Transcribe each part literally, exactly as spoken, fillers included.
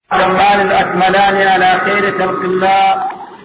الأتمان الأكملان على خير خلق الله.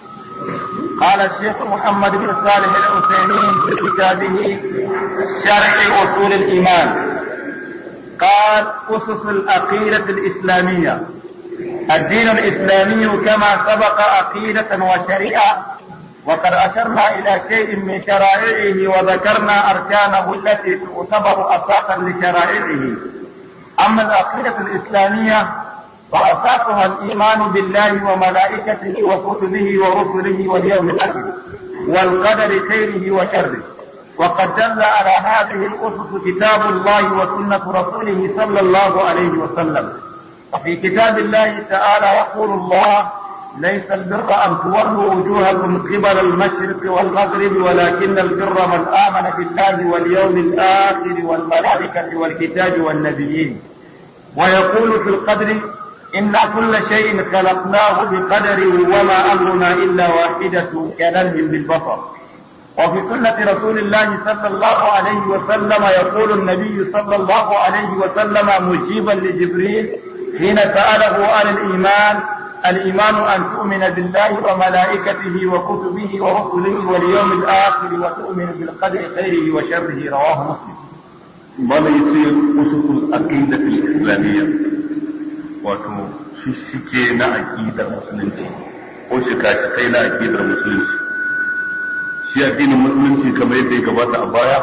قال الشيخ محمد بن صالح العثيمين في كتابه شرح أصول الإيمان، قال: أسس العقيدة الإسلامية. الدين الإسلامي كما سبق عقيدة وشريعة، وقد أشرنا إلى شيء من شرائعه وذكرنا أركانه التي تعتبر أساسا لشرائعه. أما العقيدة الإسلامية فأساسها الإيمان بالله وملائكته وكتبه ورسله واليوم الآخر والقدر خيره وشره. وقد دل على هذه الأسس كتاب الله وسنة رسوله صلى الله عليه وسلم. وفي كتاب الله تعالى يقول الله: ليس البر أن تولوا وجوهكم قبل المشرق والمغرب ولكن البر من آمن بالله واليوم الآخر والملائكة والكتاب والنبيين. ويقول في القدر: إن كل شيء خلقناه بقدر وما أمرنا إلا واحدة كلمح بالبصر. وفي سنة رسول الله صلى الله عليه وسلم يقول النبي صلى الله عليه وسلم مجيبا لجبريل حين سأله عن الإيمان: الإيمان أن تؤمن بالله وملائكته وكتبه ورسله واليوم الآخر وتؤمن بالقدر خيره وشره. رواه مسلم. ما يصير أسس العقيدة الإسلامية wato shishike na aƙidar musulunci ko shika-shikai na aƙidar musulunci. Shi addinin musulunci kamar yadda ya gabata a baya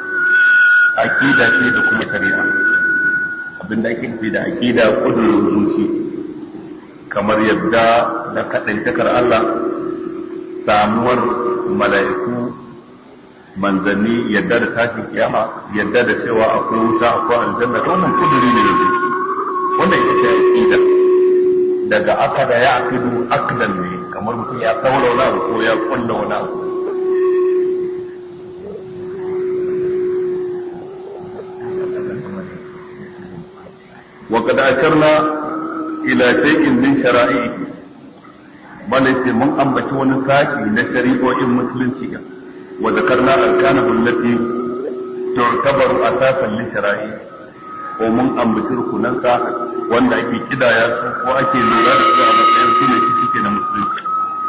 aƙida ce da kuma shari'a. Abinda ake nufi da aƙida kudurin zuci, kamar yadda da kaɗaitakar Allah, samuwar mala'iku, manzanni, yadda da tashin kiyama, yadda da cewa akwai wuta akwai aljanna, wannan kuduri ne da zuci. Wannan ita ce aqida. Daga akada ya aqidu aqdan ne, kamar mutum ya saura wani abu ko ya kulla wani abu. wa qad asharna ila shay'in min shara'ihi, malai mun ambaci wani sashi na shari'o'in musulunci wa zakarna arkanahu allati tu'tabaru asasan li shara'ihi, ko mun ambaci rukunansa wanda ake kidaya su ko ake lura da su a matsayin su ne shi suke na musulunci.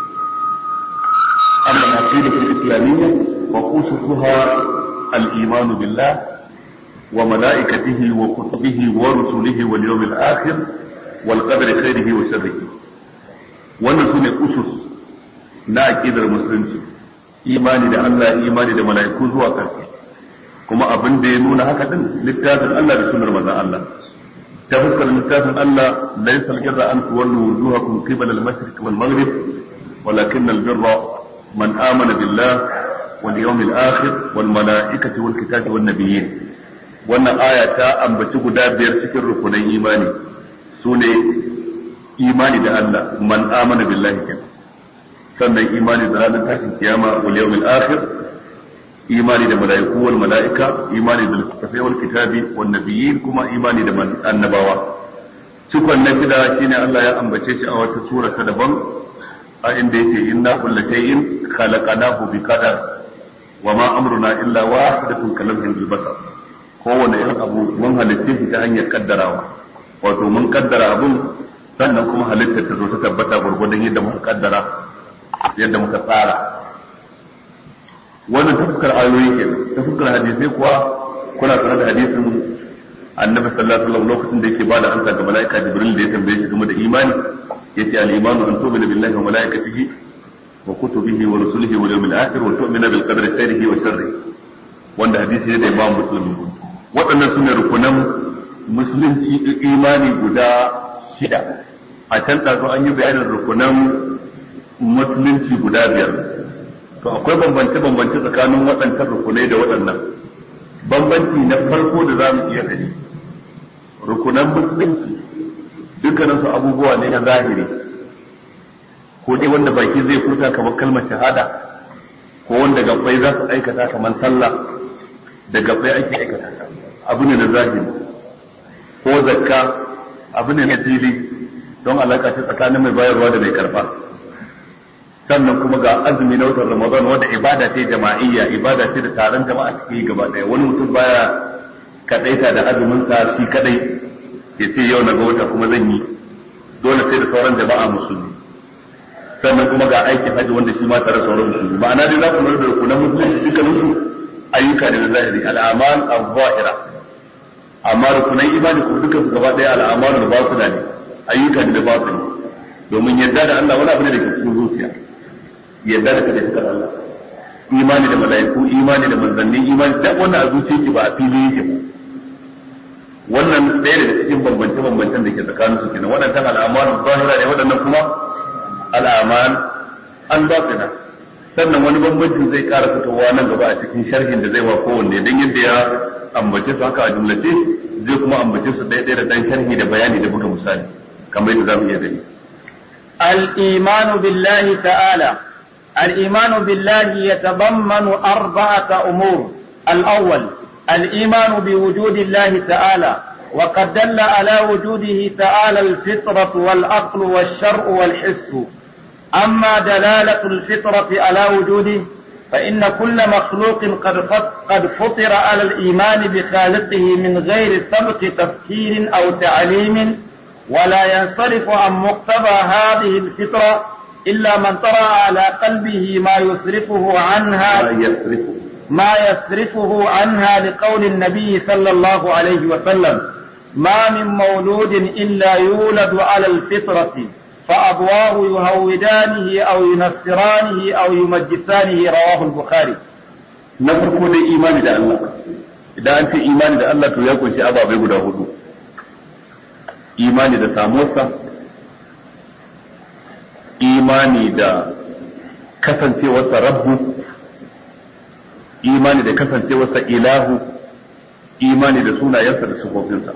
amma na fi da islamiyya wa ususuha al-iman billah wa malaikatihi wa kutubihi wa rusulihi wal yawmil akhir wal qadri khairihi wa sharrihi. wannan sune usus na aqidar musulunci: imani da Allah, imani da mala'iku zuwa ƙarshe. kuma abin da ya nuna haka din littafin Allah da sunnar manzon Allah. ta fuskar littafin Allah: laysa al-birra an tuwallu wujuhakum qibala al-mashriq wal maghrib walakin al-birra man amana billah wal yawmil akhir wal malaikati wal kitabi wan nabiyyin. wannan aya ta ambaci guda biyar cikin rukunan imani, sune imani da Allah, man amana billahi kenan, sannan imani da ranar tashin kiyama wal yawmil akhir, imani da mala'iku wal mala'ika, imani da littattafai wal kitabi wan nabiyyin, kuma imani da annabawa. Cikon na shida shine Allah ya ambace shi a wata sura ta daban, a inda yake: inna kulla shay'in khalaqnahu bi qadar wa ma amruna illa wahidatun kalamhin bil basar. kowane irin abu mun halitta shi ta hanyar kaddarawa, wato mun kaddara abun sannan kuma halittar ta zo ta tabbata gurgurdan yadda muka kaddara, yadda muka tsara. wannan ta fuskar ayoyi kenan. ta fuskar hadisai kuwa kuna sanar da hadisin annabi sallallahu alaihi wasallam lokacin da yake bada ansa ga malaika jibril da ya tambaye shi game da imani, yace: al-imanu an tu'mina billahi wa malaikatihi wa kutubihi wa rusulihi wal yawmil akhir wa tu'mina bil qadri khairihi wa sharrihi. wanda hadisi ne da Imam Muslim. waɗannan sune rukunan musulunci, imani guda shida. a can ɗazu an yi bayanin rukunan musulunci guda biyar. to akwai bambance-bambance tsakanin waɗancan rukunai da waɗannan. bambanci na farko da za mu iya gani, rukunan musulunci dukkanin su abubuwa ne na zahiri, ko dai wanda baki zai furta kamar kalmar shahada, ko wanda gabbai za su aikata kamar sallah da gabbai ake aikata, abu ne na zahiri. ko zakka abu ne na fili, don alaƙa ta tsakanin mai bayarwa da mai karɓa. sannan kuma ga azumi na watan Ramadan wanda ibada ce jama'iyya, ibada ce da taron jama'a cikin gaba ɗaya. wani mutum baya kadaita da azumin sa shi kadai ya ce yau na ga wata kuma zan yi, dole sai da sauran jama'a musulmi sannan kuma ga aikin haji wanda shi ma tare da sauran musulmi ma'ana dai za ku lura da rukunan musulunci dukkanin su ayyuka ne na zahiri al'amal az-zahira amma rukunan imani ko dukkan su gaba daya al'amal al-batina ne ayyuka ne da batini domin yadda da Allah wani abu ne da ke cikin zuciya yadda da kada ta Allah imani da mala'iku imani da manzanni imani da wannan a zuciyarki ba a fili yake ba wannan ɗaya daga cikin bambance-bambancen da ke tsakanin su kenan waɗannan al'amalin zahira ne waɗannan kuma al'amal al-batina sannan wani bambancin zai ƙara fitowa nan gaba a cikin sharhin da zai wa kowanne dan yadda ya ambace su haka a jumlace zai kuma ambace su ɗaya ɗaya da ɗan sharhi da bayani da buga misali kamar yadda zamu iya gani al-imanu billahi ta'ala al-imanu billahi yatadammanu arba'ata umur al-awwal الإيمان بوجود الله تعالى وقد دل على وجوده تعالى الفطرة والعقل والشرع والحس أما دلالة الفطرة على وجوده فإن كل مخلوق قد قد فطر على الإيمان بخالقه من غير سبق تفكير أو تعليم ولا ينصرف عن مقتضى هذه الفطرة إلا من طرأ على قلبه ما يصرفه عنها يصرفه ما يصرفه عنها لقول النبي صلى الله عليه وسلم ما من مولود إلا يولد على الفطرة فأبواه يهودانه أو ينصرانه أو يمجسانه رواه البخاري. نفرق الإيمان إلى الله إذا أنت إيمان إلى الله تيكون شيء أبا بيقول هدو إيمان إلى ساموسا إيمان إلى كفنتي وتربه imani da kasancewarsa ilahu imani da sunayensa da sifofinsa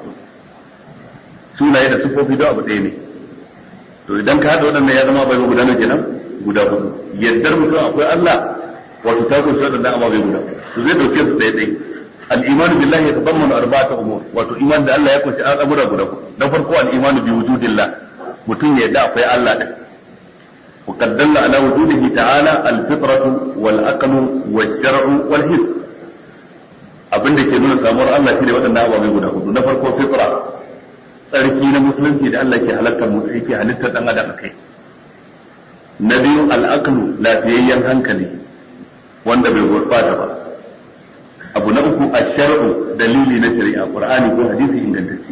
sunaye da sifofi don abu ɗaya ne to idan ka haɗa waɗannan ya zama bai guda nawa kenan guda hudu yaddar mutum akwai Allah wato ta kunshi waɗannan ababai guda to zai dauke su ɗaya ɗaya al-iman billahi yatadammanu arba'ata umur wato iman da Allah ya kunshi al'amura guda hudu na farko al-iman bi wujudillah mutum ya yadda akwai Allah din وقد دل على وجوده تعالى الفطرة والعقل والشرع والحس abin da ke nuna samuwar Allah shine waɗannan ababai guda hudu na farko fitra tsarki na musulunci da Allah ke halatta mu yake halittar dan adam kai na biyu al-aqlu lafiyayyen hankali wanda bai gurbata ba abu na uku ash-shar'u dalili na shari'a qur'ani ko hadisi ingantacce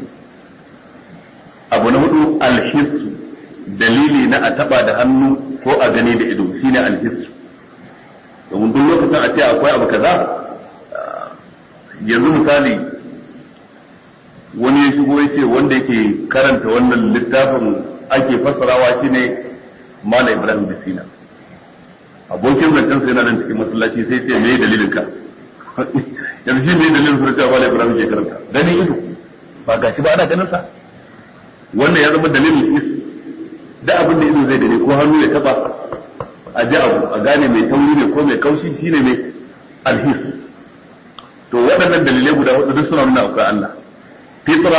abu na hudu al-hiss dalili na a taba da hannu ko a gani da ido shine alhis domin duk lokacin a ce akwai abu kaza yanzu misali wani ya shigo ya ce wanda yake karanta wannan littafin ake fassarawa shine Mala Ibrahim Bisina abokin zancen sai yana nan cikin masallaci sai ce me dalilin ka yanzu shi me dalilin sa cewa Mala Ibrahim ke karanta ganin ido ba gashi ba ana ganin sa wannan ya zama dalilin is da abin da ido zai dare ko hannu ya taba a ji abu a gane mai tauri ne ko mai kaushi shine mai alhis to waɗannan dalilai guda hudu duk suna nuna akwai Allah fitra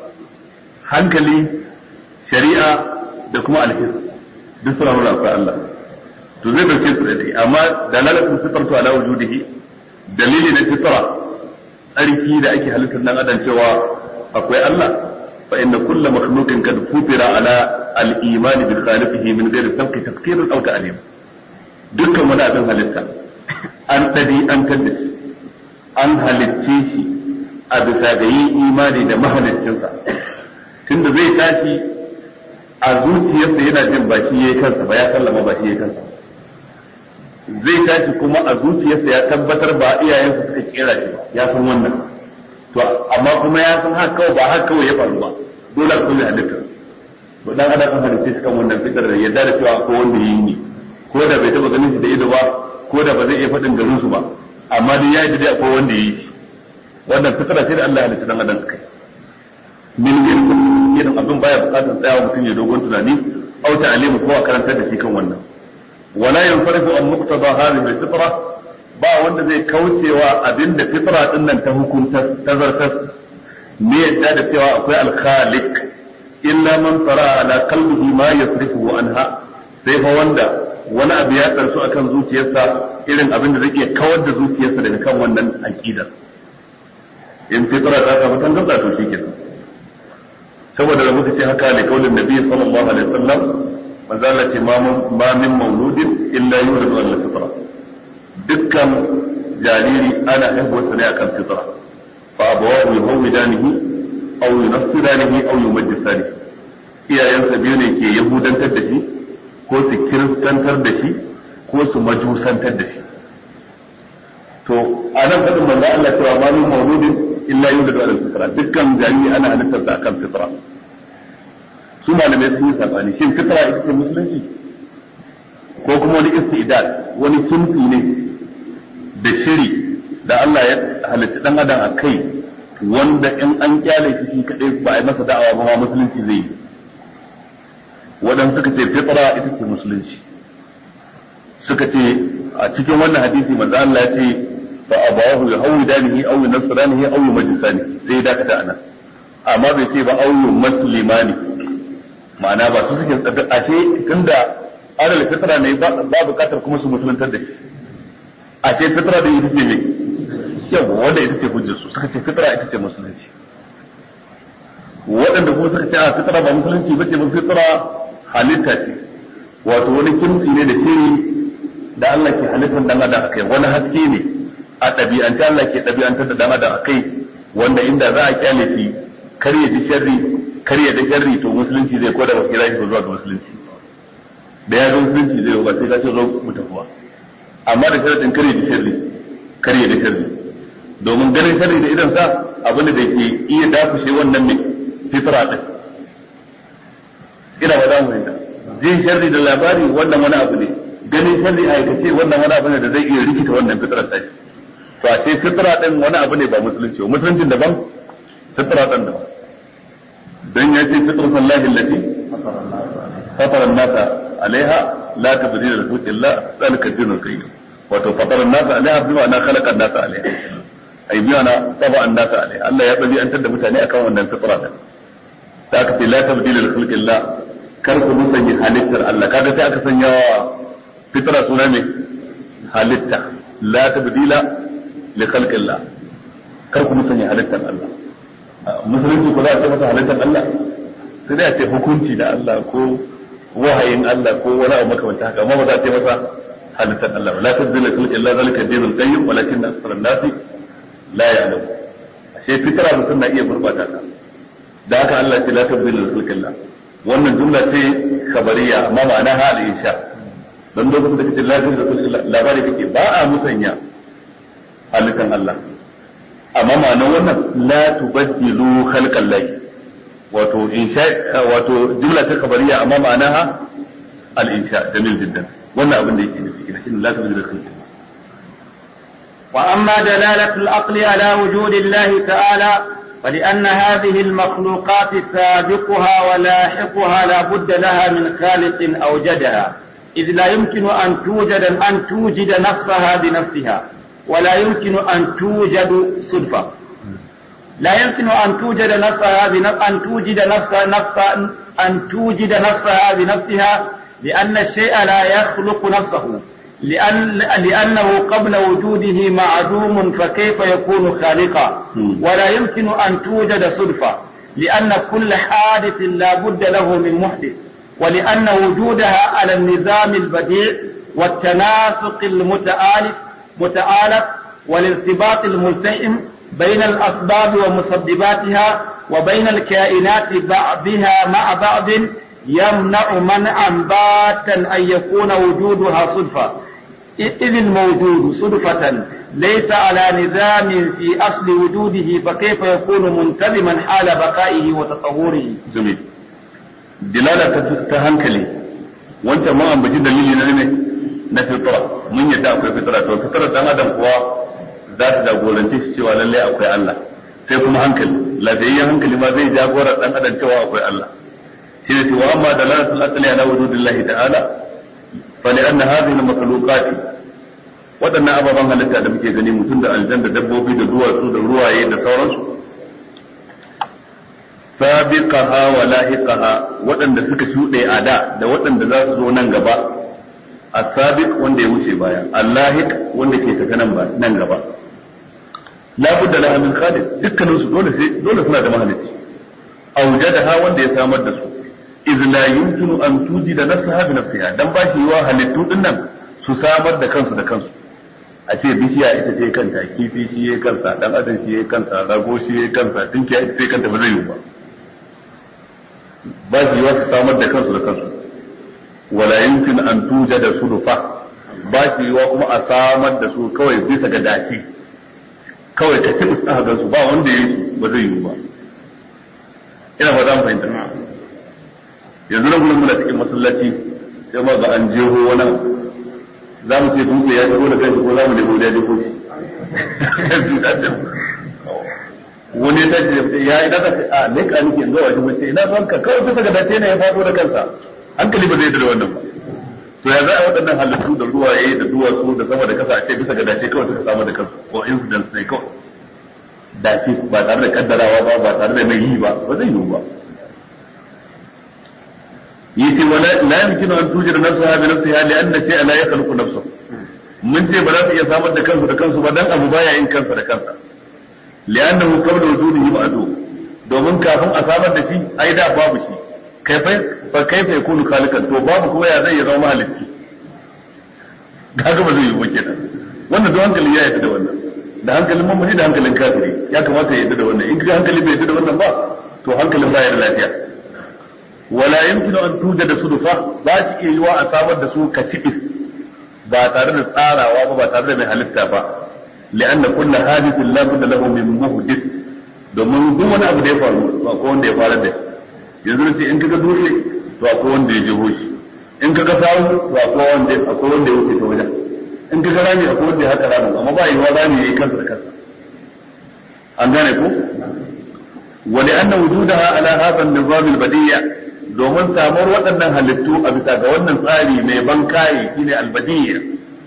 hankali shari'a da kuma alhis duk suna nuna akwai Allah to zai dauke su dai amma dalalatu fitratu ala wujudihi dalili na fitra tsarki da ake halittar dan adam cewa akwai Allah fa inna kullu makhluqin kad futira ala al-iman bi khaliqihi min ghairi sabqi tafkir aw ta'lim dukkan wani abin halitta an dadi an kaddace an halicce shi a bisa ga yin imani da mahaliccinsa tunda zai tashi a zuciyarsa yana jin ba shi yayi kansa ba ya sallama ba shi yayi kansa zai tashi kuma a zuciyarsa ya tabbatar ba iyayensa suka kera shi ba ya san wannan to amma kuma ya san haka kawai ba haka kawai ya faru ba dole a kulle halitta to dan adam an halitta shi kan wannan fitar da yadda da cewa ko wanda yi ne ko da bai taba ganin shi da ido ba ko da ba zai iya faɗin garin su ba amma dai ya yi da akwai wanda yi shi wannan fitara ce da Allah ya halitta dan adam kai min yin irin abin baya bukatar tsayawa mutum ya dogon tunani au ta'alimu ko a karantar da shi kan wannan wala yanfarifu an muqtada hadhihi al-fitra ba wanda zai kaucewa abinda fitra din nan ta hukunta tazartar ne yadda da cewa akwai al-khaliq illa man tara ala qalbihi ma yasrifuhu anha sai fa wanda wani abu ya tsarsu akan zuciyarsa irin abin da zai iya kawar da zuciyarsa daga kan wannan aqidar in fitra ta samu tangarda to shikenan saboda da muka ce haka ne kaulin nabi sallallahu alaihi wasallam manzo Allah ce ma min mauludin illa yuridu al fitra dukkan jariri ana haihuwarsa ne akan fitra fa abawahu yuhawidanihi aw yunassiranihi aw yumajjisanihi iyayensa biyu ne ke yahudantar da shi ko su kiristantar da shi ko su majusantar da shi to a nan fadin manzo Allah cewa ma min mauludin illa yuridu al fitra dukkan jariri ana halittarsa akan fitra su malamai sun yi sabani shin fitra ita ce musulunci ko kuma wani istidad wani sunfi ne da shiri da Allah ya halitta dan adam a kai wanda in an kyale shi shi kadai ba a yi masa da'awa ba ma musulunci zai yi wadan suka ce fitra ita ce musulunci suka ce a cikin wannan hadisi manzo Allah ya ce fa abawahu yahawidanihi aw yunasranihi aw yumajjisani sai dakata anan amma bai ce ba aw muslimani ma'ana ba su suke tsada ashe tunda adal fitra ne ba bukatar kuma su musuluntar da shi ashe fitra da ita ce ne yawa wanda ita ce hujjar su suka ce fitra ita ce musulunci waɗanda kuma suka ce a fitra ba musulunci ba ce ba fitra halitta ce wato wani kimtsi ne da shiri da Allah ke halittar dan adam akai wani haske ne a ɗabi'anta Allah ke ɗabi'antar da dan adam akai wanda inda za a kyale shi kar ya ji sharri kar ya da sharri to musulunci zai koda ba kira shi zuwa ga musulunci da ya zo musulunci zai ba sai ka ce zo mu tafuwa amma da sharadin kar ya da sharri kar ya da sharri domin ganin sharri da idan sa abin da ke iya dafushe wannan ne fitra din ina ba za mu rinda jin sharri da labari wannan wani abu ne ganin sharri a aikace wannan wani abu ne da zai iya rikita wannan fitra ta shi to a ce fitra din wani abu ne ba musulunci ba musuluncin daban fitra din daban dan ya ce fitrat Allah allati fatara an-nas alaiha la tabdila li khalqi Allah zalika ad-din al-qayyim wato fatara an-nas alaiha bi ma'ana khalaqa an-nas alaiha ai bi ma'ana taba an-nas alaiha Allah ya bazi an tada mutane akan wannan fitra din da aka ce la tabdila li khalqi Allah kar ku musanya halittar Allah kaga sai aka sanya fitra suna ne halitta la tabdila li khalqi Allah kar ku musanya halittar Allah musulunci ko za a ce masa halittar Allah sai dai a ce hukunci da Allah ko wahayin Allah ko wani abu makamanta haka amma ba za a ce masa halittar Allah ba la tazila kul illa zalika dinul qayyim walakin akthar an-nas la ya'lam ashe fitra mutum na iya gurbata ta da haka Allah ce la tazila kul illa wannan jumla ce khabariya amma ma'ana hal insha dan lokacin da kace la tazila kul illa labari kake ba a musanya halittar Allah amma ma'anar wannan la tubaddilu khalqal lahi wato insha wato jumla ta khabariya amma ma'anaha al insha jamil jiddan wannan abin da yake nufi kina shin la tubaddilu khalqal wa amma dalalatu al aqli ala wujud Allah ta'ala فلأن هذه المخلوقات سابقها ولاحقها لا بد لها من خالق أوجدها إذ لا يمكن أن توجد أن توجد نفسها بنفسها ولا يمكن أن توجد صدفة لا يمكن أن توجد نفسها أن توجد نفسها نفسها أن توجد نفسها بنفسها لأن الشيء لا يخلق نفسه لأن لأنه قبل وجوده معدوم فكيف يكون خالقا ولا يمكن أن توجد صدفة لأن كل حادث لا بد له من محدث ولأن وجودها على النظام البديع والتناسق المتآلف متآلف والارتباط الملتئم بين الأسباب ومسبباتها وبين الكائنات بعضها مع بعض يمنع منعا باتا أن يكون وجودها صدفة إذ الموجود صدفة ليس على نظام في أصل وجوده فكيف يكون منتظما حال بقائه وتطوره. جميل. دلالة تهنكلي وانت ما أم بجد دليل نرمي na fitra mun yadda akwai fitra to fitra dan adam kuwa za ta jagorance shi cewa lalle akwai Allah sai kuma hankali lafiyayyen hankali ma zai jagora dan adam cewa akwai Allah shi ne cewa amma dalalatul aqli ala wujudillahi ta'ala fa li anna hadhihi al-makhluqat wadannan ababan halitta da muke gani mutum da aljan da dabbobi da duwatsu da ruwaye da sauransu sabiqaha wa lahiqaha wadanda suka shuɗe a da da wadanda za su zo nan gaba السابق wanda ya wuce baya allahiq wanda ke tafi nan ba nan gaba la budda laha min khaliq dukkanin su dole sai dole suna da mahalicci aujadaha wanda ya samar da su iz la yumkinu an tujida nafsaha bi nafsiha dan ba shi yiwa halittu din nan su samar da kansu da kansu a ce bishiya ita ce kanta kifi shi ya kansa dan adam shi ya kansa rago shi ya kansa dinkiya ita ce kanta ba zai yi ba ba shi yiwa su samar da kansu da kansu wala yumkin an tujada sudufa ba shi yiwa kuma a samar da su kawai bisa ga dace kawai ka tibu sa ga su ba wanda ya yi ba zai yi ba ina ba za mu fahimta yanzu na gurin muna cikin masallaci sai ma ga an jeho wani za mu ce dutse ya shigo da kanshi ko za mu nemo da ya jefo shi wani ta ce ya yi daga a ne ka nake yanzu wajen mace ina son ka kawai bisa ga dace ne ya faɗo da kansa hankali ba zai da wannan ba to ya za a waɗannan halittu da ruwaye da duwatsu da sama da kasa a ce bisa ga dace kawai suka samu da kansu ko incidents ne kawai dace ba tare da kaddarawa ba ba tare da mai yi ba ba zai yiwu ba yace wala la yumkinu an tujira nafsaha bi nafsiha li anna shay'a la yakhluqu nafsahu mun ce ba za su iya samar da kansu da kansu ba dan abu baya yin kansa da kansa li annahu qabla wujudihi ma'du domin kafin a samar da shi ai da babu shi kaifa fa kaifa yakunu khaliqan to babu kuma ya zai zama mahalicci kaga ba zai yi ba kenan wannan don hankali ya yarda da wannan da hankalin mummuni da hankalin kafiri ya kamata ya yarda da wannan in ka hankali bai yarda da wannan ba to hankalin baya da lafiya wala yumkinu an tujada sudufa ba shi iya yiwa a samar da su katibis ba tare da tsarawa ba ba tare da mai halitta ba li'anna kullu hadithin la budda lahu min muhdith domin duk wani abu da ya faru to akwai wanda ya fara da yanzu sai in kaga dutse to akwai wanda ya jeho shi in kaga sawu to akwai wanda akwai wanda ya wuce ta wajen in kaga rami akwai wanda ya haka rami amma ba yiwa rami yayi kansa da kansa an gane ko ولأن وجودها على هذا النظام البديع domin samuwar waɗannan halittu a bisa ga wannan tsari mai ban kayi shine albadiyya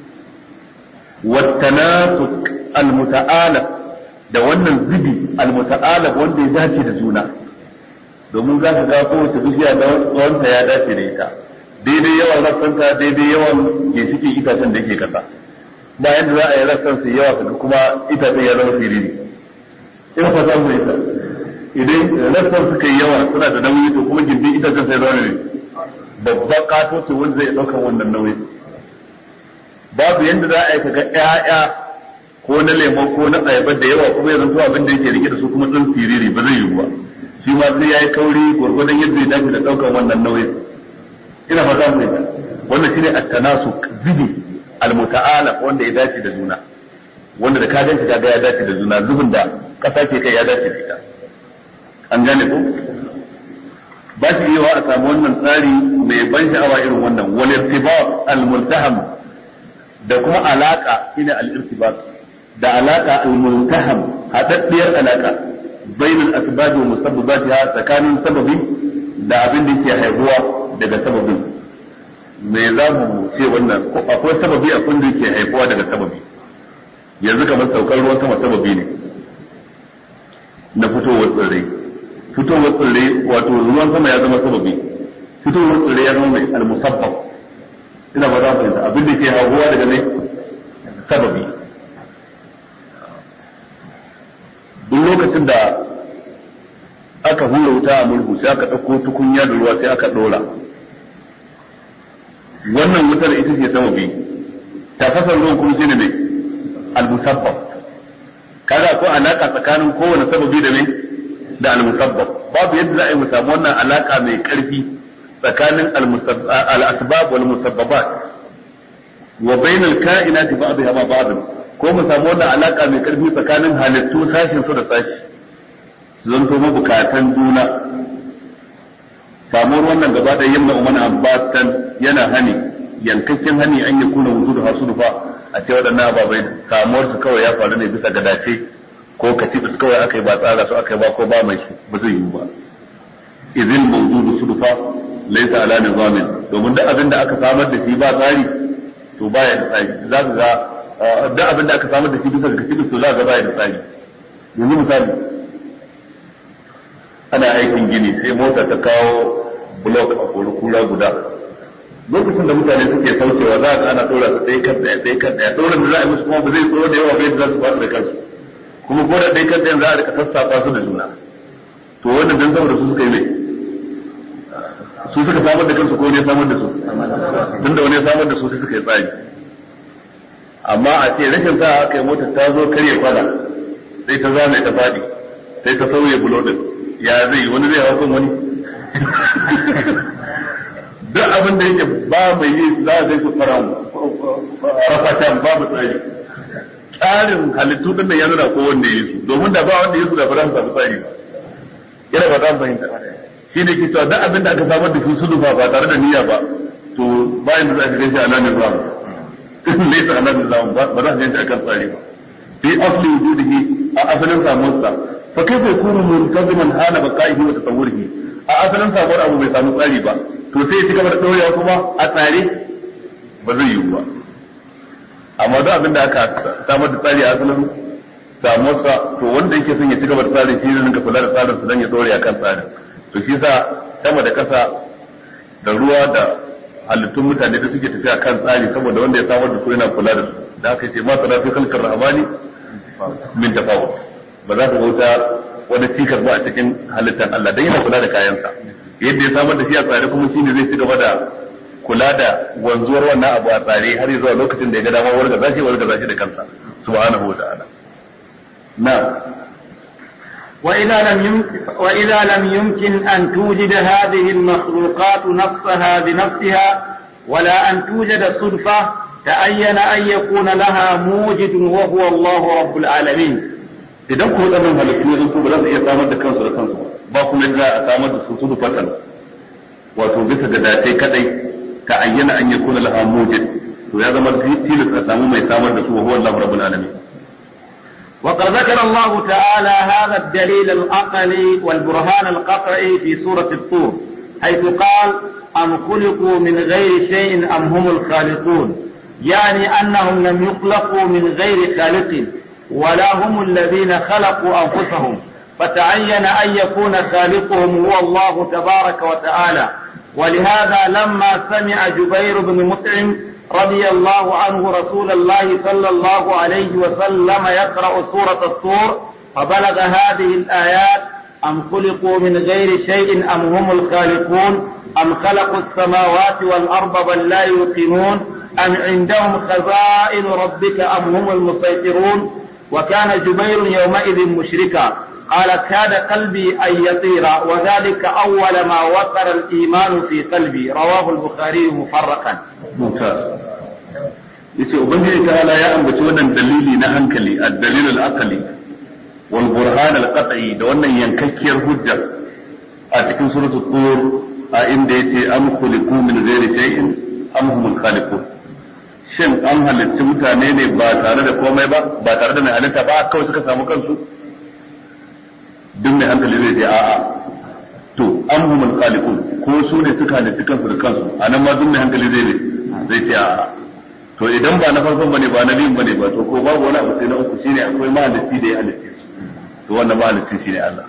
wattanasuk almuta'alaf da wannan zubi almuta'alaf wanda ya dace da juna domin za ka ga kowace bishiya da tsawonta ya dace da ita daidai yawan rassanta daidai yawan ginshikin itacen da yake kasa bayan da za a yi rassan su yawa kaga kuma itacen ya zama siriri ina fata mu ita idan rassan suka yi yawa suna da nauyi to kuma gindin itacen sai zama ne babban kato ce wanda zai ɗaukar wannan nauyi babu yadda za a yi kaga ƴaƴa ko na lemon ko na ayaba da yawa kuma ya zanto abin da yake rike da su kuma ɗan siriri ba zai yiwu ba shi ma sai ya yi kauri gwargwadon yadda ya dace da ɗaukar wannan nauyin ina fata mu ita wannan shine at-tanasuk zibi al-muta'ala wanda ya dace da juna wanda da ka ganci kaga ya dace da juna zubin da kasa ke kai ya dace da ita an gane ko ba shi yawa a samu wannan tsari mai ban sha'awa irin wannan wal irtibat al-multaham da kuma alaka shine al-irtibat da alaka al-multaham hadaddiyar alaka bainal asbab wa musabbabatiha tsakanin sababi da abin da yake haihuwa daga sababin me za mu ce wannan akwai sababi akwai da yake haifuwa daga sababi yanzu kamar saukar ruwan sama sababi ne na fitowar tsirrai fitowar tsirrai wato ruwan sama ya zama sababi fitowar tsirrai ya zama mai almusabbab ina ba za mu fahimta abin da ke haihuwa daga mai sababi duk lokacin da aka hura wuta a mulku sai aka ɗauko tukunya da ruwa sai aka ɗora wannan wutar ita ce sababi tafasar ruwan kuma shine mai al-musabbab kaga ko alaka tsakanin kowane sababi da mai da al-musabbab babu yadda za a yi mu samu wannan alaka mai karfi tsakanin al-asbab wal musabbabat wa bain al-kainati ba'daha ma ba'd ko mu samu wannan alaka mai karfi tsakanin halittu sashin su da sashi zan to mabukatan juna samuwar wannan gaba da yamma umman abbatan yana hani yankakken hani an yi kuna wujudu hasudufa a ce waɗannan ababai samuwar su kawai ya faru ne bisa ga dace ko katibis kawai aka yi ba tsara su aka yi ba ko ba mai shi ba zai yiwu ba idin mawjudu sudufa laysa ala nizamin domin duk abin da aka samar da shi ba tsari to baya da tsari za ka ga duk abin da aka samar da shi bisa ga katibis to za ka ga baya da tsari yanzu misali ana aikin gini sai mota ta kawo blok a kura guda lokacin da mutane suke saukewa za a ana ɗora su ɗaya kan ɗaya ɗaya kan ɗaya ɗora da za a yi musu kuma ba zai tsoro da yawa bai za su faɗi da kansu kuma ko da ɗaya kan ɗaya za a rika sassafa su da juna to wannan dan saboda su suka yi mai su suka samar da kansu ko ne samar da su tun da wani samar da su sai suka yi tsari amma a ce rashin sa aka yi motar ta zo karye kwana sai ta zame ta fadi sai ta sauye bulodin ya zai wani zai hau kan wani duk abin da yake ba mai yi za a zai su fara rafatan babu tsari tsarin halittu din da ya nuna ko wanda ya su domin da ba wanda ya su da fara samu tsari ba yana ba za mu fahimta shi ne ke cewa duk abin da aka samar da su su ba ba tare da niyya ba to bayan da za ka gaishe a nan zuwa laysa ala nizam ba za ka gaishe akan tsari ba fi asli wujudihi a asalin samuwarsa fa kaifa yakunu muntaziman hala baqaihi wa tasawwurihi a asalin samuwar abu bai samu tsari ba to sai ya ci gaba da dorewa kuma a tsare ba zai yiwu ba amma duk abin da aka samar da tsari a asalin samuwarsa to wanda yake son ya ci gaba da tsarin shi ne ka kula da tsarin su dan ya dore akan tsarin to shi yasa sama da kasa da ruwa da halittun mutane da suke tafiya kan tsari saboda wanda ya samar da su yana kula da su da aka ce ma sana fi khalqir rahmani min tafawut ba za ka bauta wani cikar ba a cikin halittar Allah dan yana kula da kayansa yadda ya samar da shi a tsare kuma shine zai ci gaba da kula da wanzuwar wannan abu a tsare har zuwa lokacin da ya ga dama warga zashi warga zashi da kansa subhanahu wa ta'ala na'am وإذا لم يمكن, وإذا لم يمكن أن توجد هذه المخلوقات نفسها بنفسها ولا أن توجد صدفة تعين أن يكون لها موجد وهو الله رب العالمين. إذا كنت أمام هالكين يزنكو بلاد إيه سامد كنسو لكنسو باكم إذا سامد صدفة وتوبس قداتي كدي تعين أن يكون لها موجد وهذا ما تيلس أسامو ما يسامد وهو الله رب العالمين. وقد ذكر الله تعالى هذا الدليل العقلي والبرهان القطعي في سورة الطور حيث قال أم خلقوا من غير شيء أم هم الخالقون يعني أنهم لم يخلقوا من غير خالق ولا هم الذين خلقوا أنفسهم فتعين أن يكون خالقهم هو الله تبارك وتعالى. ولهذا لما سمع جبير بن مطعم رضي الله عنه رسول الله صلى الله عليه وسلم يقرأ سورة الطور فبلغ هذه الآيات أم خلقوا من غير شيء أم هم الخالقون أم خلقوا السماوات والأرض بل لا يوقنون أم عندهم خزائن ربك أم هم المسيطرون وكان جبير يومئذ مشركا قال كاد قلبي أن يطير وذلك أول ما وقر الإيمان في قلبي رواه البخاري مفرقا. ممتاز. yace ubangiji ta'ala ya ambaci wannan dalili na hankali ad-dalil al-aqli wal burhan al-qat'i da wannan yankakkiyar hujja a cikin suratul tur a inda yace am khuliqu min ghairi shay'in am humul khaliqun shin an halitta mutane ne ba tare da komai ba ba tare da mai halitta ba kawai suka samu kansu duk mai hankali zai ce a'a to am humul khaliqun ko su ne suka halitta kansu da kansu anan ma duk mai hankali zai ne zai ce a'a to idan ba na farkon bane ba na biyun bane ba to ko babu wani abu sai na uku shine akwai mahalicci da ya halitta to wannan mahalicci shine Allah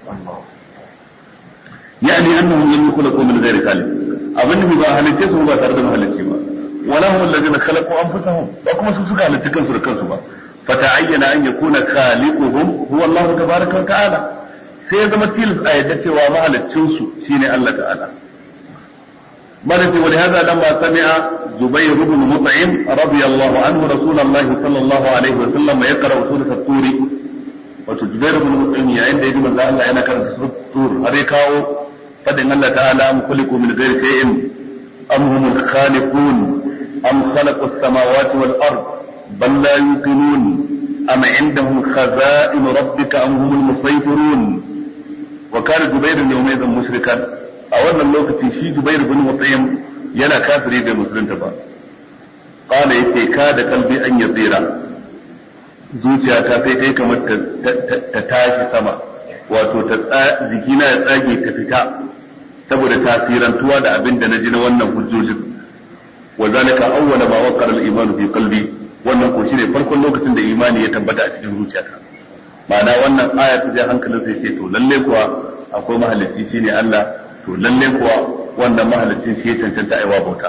yani annahum lam yakhluqu min ghairi khaliq abin da ba halitta su ba tare da mahalicci ba wala hum alladhina khalaqu anfusahum ba kuma su suka halitta kansu da kansu ba fata'ayyana an yakuna khaliquhum huwa Allah tabaaraka wa ta'ala sai ya zama tilis a yadda cewa mahaliccin su shine Allah ta'ala بلت ولهذا لما سمع زبير بن مطعم رضي الله عنه رسول الله صلى الله عليه وسلم يقرأ سورة الطور وزبير بن مطعم عند يجب الله أن ينكر سورة الطور هريكاو فدن الله تعالى أم خلقوا من غير شيء أم هم الخالقون أم خلقوا السماوات والأرض بل لا يوقنون أم عندهم خزائن ربك أم هم المسيطرون وكان زبير يومئذ مشركا a wannan lokaci shi Jubair bin Mut'im yana kafiri bai musulunta ba qala yace ka da kalbi an ya tsira zuciya ta sai kai kamar ta tashi sama wato ta jikina ya tsage ta fita saboda tasirantuwa da abin da naji na wannan hujjojin wa zalika awwala ma waqara al-iman fi qalbi wannan ko shine farkon lokacin da imani ya tabbata a cikin zuciyata ma'ana wannan aya ta ji hankalin sai ce to lalle kuwa akwai mahalicci shine Allah to lalle kuwa wannan mahalicin shi ya cancanta aiwa bauta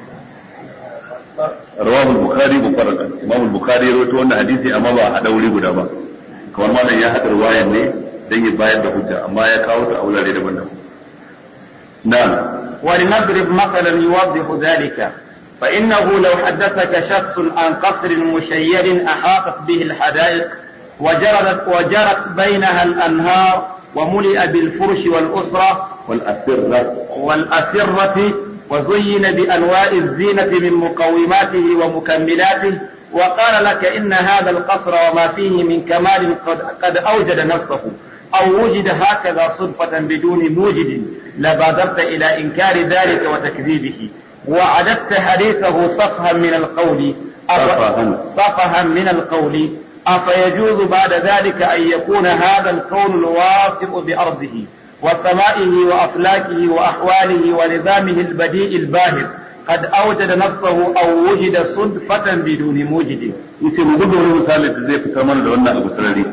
rawahu al-bukhari mufarradan imam al-bukhari ya rawaito wannan hadisi amma ba a hada wuri guda ba kamar malam ya hada riwayar ne dan ya bayar da hujja amma ya kawo ta a wurare daban-daban na'am ولنضرب مثلا يوضح ذلك فإنه لو حدثك شخص عن قصر مشيد أحاطت به الحدائق وجرت, وجرت بينها الأنهار وملئ بالفرش والأسرة والأسرة والأسرة وزين بأنواع الزينة من مقوماته ومكملاته وقال لك إن هذا القصر وما فيه من كمال قد, قد أوجد نفسه أو وجد هكذا صدفة بدون موجد لبادرت إلى إنكار ذلك وتكذيبه وعددت حديثه صفها من القول صفها من القول أفيجوز بعد ذلك أن يكون هذا الكون الواسع بأرضه وسمائه وأفلاكه وأحواله ونظامه البديء الباهر قد أوجد نفسه أو وجد صدفة بدون موجد يسمى قدر مثال زي فترمان لأنه أبو سرري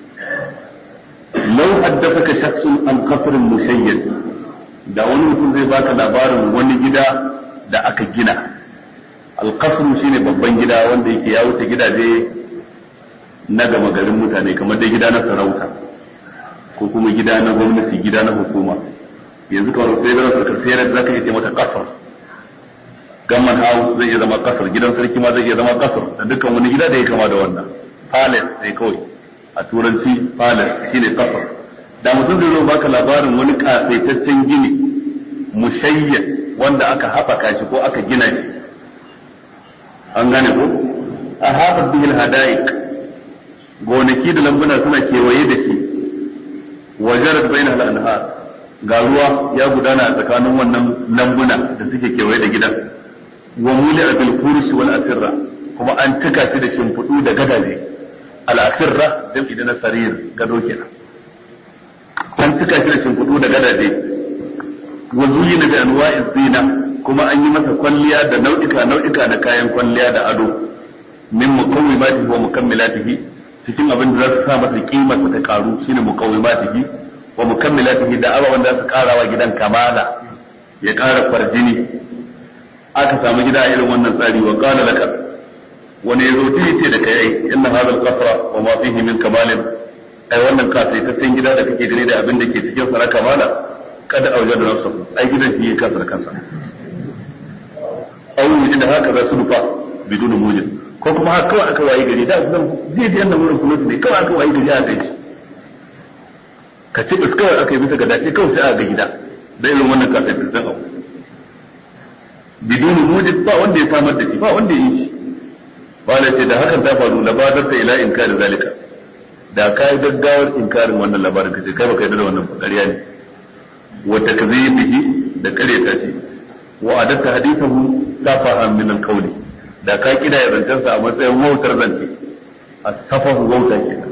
لو حدثك شخص عن قصر مشيد da wani mutum zai baka labarin wani gida da aka gina alkasru shine babban gida wanda yake ya wuce gidaje na gama garin mutane kamar dai gida na sarauta ko kuma gida na gwamnati gida na hukuma yanzu kamar sai da sarkar sayar da zaka yi mata kasar gamman house zai iya zama kasar gidan sarki ma zai iya zama kasar da dukkan wani gida da ya kama da wannan palace sai kawai a turanci palace shine kasar da mutum zai zo baka labarin wani kasaitaccen gini mushayyad wanda aka haɓaka shi ko aka gina shi an gane ko a haɓar bihil hadaiq gonaki da lambuna suna kewaye da shi wajarat bainal anhar ga ruwa ya gudana a tsakanin wannan lambuna da suke kewaye da gidan wa muli'a bil furush wal asirra kuma an tuka shi da shimfiɗu da gadaje al asirra dan idan sarir gado kenan an tuka shi da shimfiɗu da gadaje wa zuyina bi anwa'i zina kuma an yi masa kwalliya da nau'ika nau'ika na kayan kwalliya da ado min muqawwimatihi wa mukammilatihi cikin abin da za su sa masa kimar ta karu shine muqawwimatihi wa mukammilatihi da ababen da su karawa gidan kamala ya kara farjini aka samu gida a irin wannan tsari wa qala laka wani yazo ce da kai inna hadha al-qasra wa ma fihi min kamalin ai wannan kasaitaccen gida da kake gani da abin da ke cikin sa na kamala kada auje da nafsu ai gidan shi ya kasa da kansa au wujin da haka za su rufa bidun mujin ko kuma haka kawai aka wayi gari da zan zai ji annan wurin kullu ne kawai aka wayi gari a kai ka ci kawai aka yi bisa ga dace kawai sai aka ga gida da irin wannan kasaitaccen abu bidun mujin ba wanda ya samar da shi ba wanda ya yi shi ba da ce da hakan ta faru labadar ta ila inkar zalika da ka yi gaggawar inkarin wannan labarin ka ce kai baka yarda da wannan ƙarya ne wa takzibihi da ƙaryata shi wa adatta hadithahu safahan min al-qawli da ka kida ya zancen sa a matsayin wautar zance as-safahu wauta kenan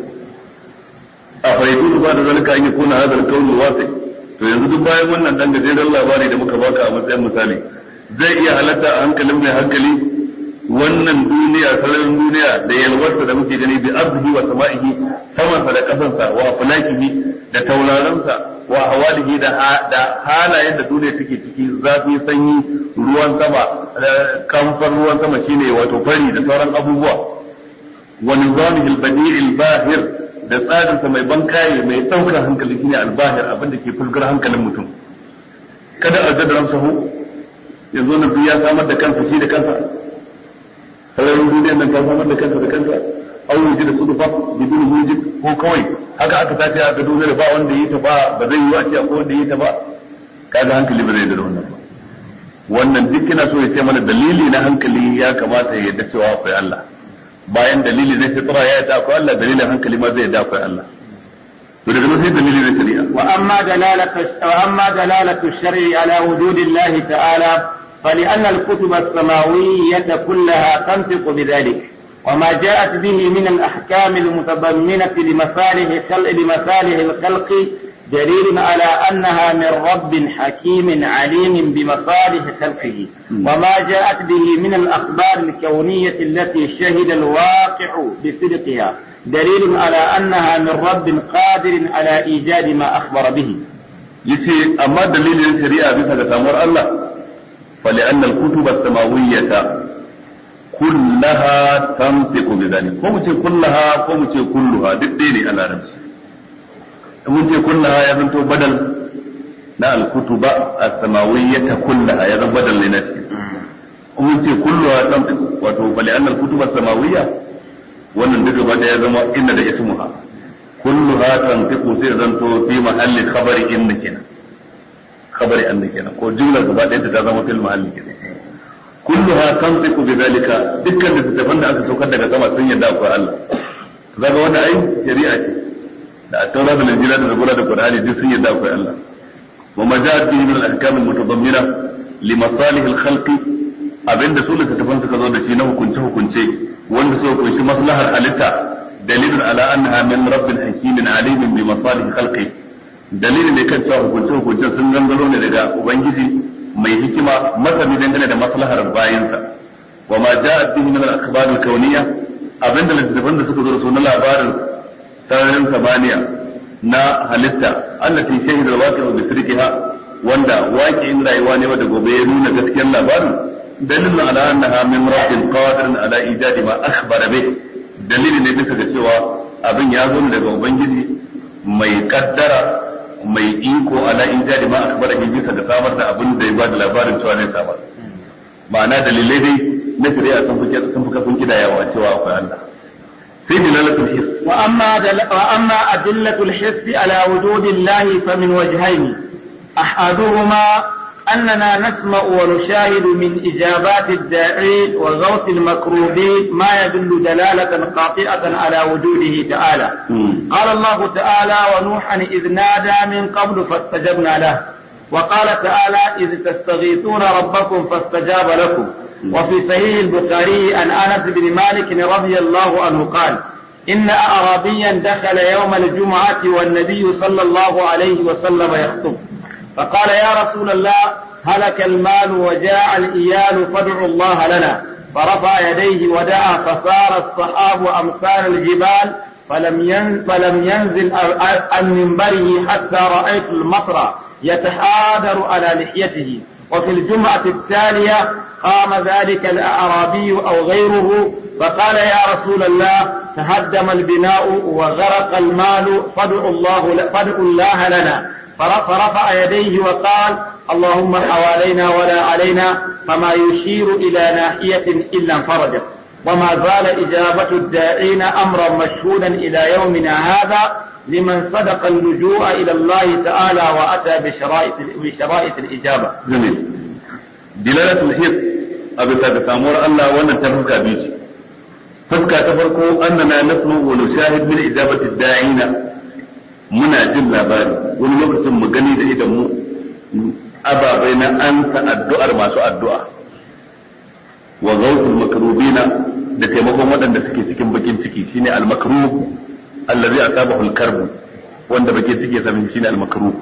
a faidu ba da zalika an yakuna hadha al-qawl wasi to yanzu duk bayan wannan dan gajeren labari da muka baka a matsayin misali zai iya halatta a hankalin mai hankali wannan duniya sararin duniya da yalwarsa da muke gani bi ardihi wa sama'ihi samansa da kasansa wa aflakihi da tauraronsa wa hawalihi da da halayen da duniya take ciki zafi sanyi ruwan sama kamfan ruwan sama shine wato fari da sauran abubuwa wa nizamihi al-badi' al-bahir da tsarin sa mai bankaye mai daukar hankali shine al-bahir abinda ke fulgar hankalin mutum kada a ga ramsahu yanzu na ya samar da kansa shi da kansa sararin duniyar nan ta samar da kansa da kansa an wuce da sudufa bidun hujin ko kawai haka aka tace a ga duniyar ba wanda yi ta ba ba zai yi a ce ko wanda yi ta ba kaga hankali ba zai da wannan ba wannan duk kina so ya ce mana dalili na hankali ya kamata ya yarda cewa akwai Allah bayan dalili zai fitra ya yarda akwai Allah dalilin hankali ma zai yarda akwai Allah to daga nan sai dalili zai shari'a wa amma dalalatu wa amma dalalatu shar'i ala wujudillahi ta'ala فلأن الكتب السماوية كلها تنطق بذلك وما جاءت به من الأحكام المتضمنة لمصالح لمصالح الخلق دليل على أنها من رب حكيم عليم بمصالح خلقه وما جاءت به من الأخبار الكونية التي شهد الواقع بصدقها دليل على أنها من رب قادر على إيجاد ما أخبر به. يتي أما دليل الشريعة بها تأمر الله فلأن الكتب السماوية كلها تنطق بذلك كم كلها كم كلها بالدين على نفسه mun ce kullaha ya zanto badal na al-kutuba as-samawiyyah kullaha ya zanto badal ne na mun ce kulluha tantiqu wato bali anna al-kutuba as-samawiyya wannan duka ba da ya zama inna da ismuha kulluha tantiqu sai zanto fi mahalli khabari inna kenan khabari anna kenan ko jumla gaba ɗaya ta zama fil mahalli kenan kulluha tantiqu bidalika dukkan littattafan da aka saukar daga sama sun yadda akwai Allah kaga wannan ai shari'a ce da at-taura da injila da zabura da qur'ani duk sun yadda akwai Allah wa ma ja'a bihi min al-ahkam al-mutadammina li masalih al-khalq abinda su littattafan suka zo da shi na hukunce hukunce wanda suka kunshi maslahar halitta dalilun ala annaha min rabbil hakimin alimin bi masalih khalqi dalilin ne kan cewa hukunce hukunce sun gangaro ne daga ubangiji mai hikima masani dangane da maslahar bayinsa wa ma ja'a bihi min al-akhbar al-kawniyya abinda littattafan da suka zo da su na labarin sararin samaniya na halitta allati shahida al-waqi'u bi sirriha wanda waqi'in rayuwa ne wanda gobe ya nuna gaskiyar labarin dalilun ala annaha min rabbil qadirin ala ijadi ma akhbara bih dalili ne bisa ga cewa abin ya zo daga ubangiji mai kaddara mai iko ala ijadi ma akhbara bih bisa ga samar da abin da ya ba da labarin cewa zai samar ma'ana dalilai dai na shari'a sun fi sun fi kafin kidayawa cewa akwai Allah في دلالة الحس وأما, دل... وأما أدلة الحس على وجود الله فمن وجهين أحدهما أننا نسمع ونشاهد من إجابات الداعين وغوث المكروبين ما يدل دلالة قاطعة على وجوده تعالى م. قال الله تعالى ونوحا إذ نادى من قبل فاستجبنا له وقال تعالى إذ تستغيثون ربكم فاستجاب لكم وفي صحيح البخاري عن أنس بن مالك رضي الله عنه قال إن أعرابيا دخل يوم الجمعة والنبي صلى الله عليه وسلم يخطب فقال يا رسول الله هلك المال وجاء الإيال فادعوا الله لنا فرفع يديه ودعا فصار الصحاب أمثال الجبال فلم فلم ينزل عن منبره حتى رأيت المطر يتحادر على لحيته. وفي الجمعة التالية قام ذلك الأعرابي أو غيره فقال يا رسول الله تهدم البناء وغرق المال فادعوا الله فادعوا الله لنا فرفع يديه وقال اللهم حوالينا ولا علينا فما يشير إلى ناحية إلا انفرجت وما زال إجابة الداعين أمرا مشهودا إلى يومنا هذا لمن صدق اللجوء إلى الله تعالى وأتى بشرائط, بشرائط الإجابة. جميل. دلالة الحس أبي تسامور الله وأن تفكى بيجي فسكى تفرقوا أننا نسمع ونشاهد من إجابة الداعين muna jin labari wani lokacin mu gani da idan mu ababai na ansa addu'ar masu addu'a wa ghawthul makrubina da taimakon waɗanda suke cikin bakin ciki shine al-makrub allazi asabahu al-karb wanda bakin ciki ya sami shine al-makrub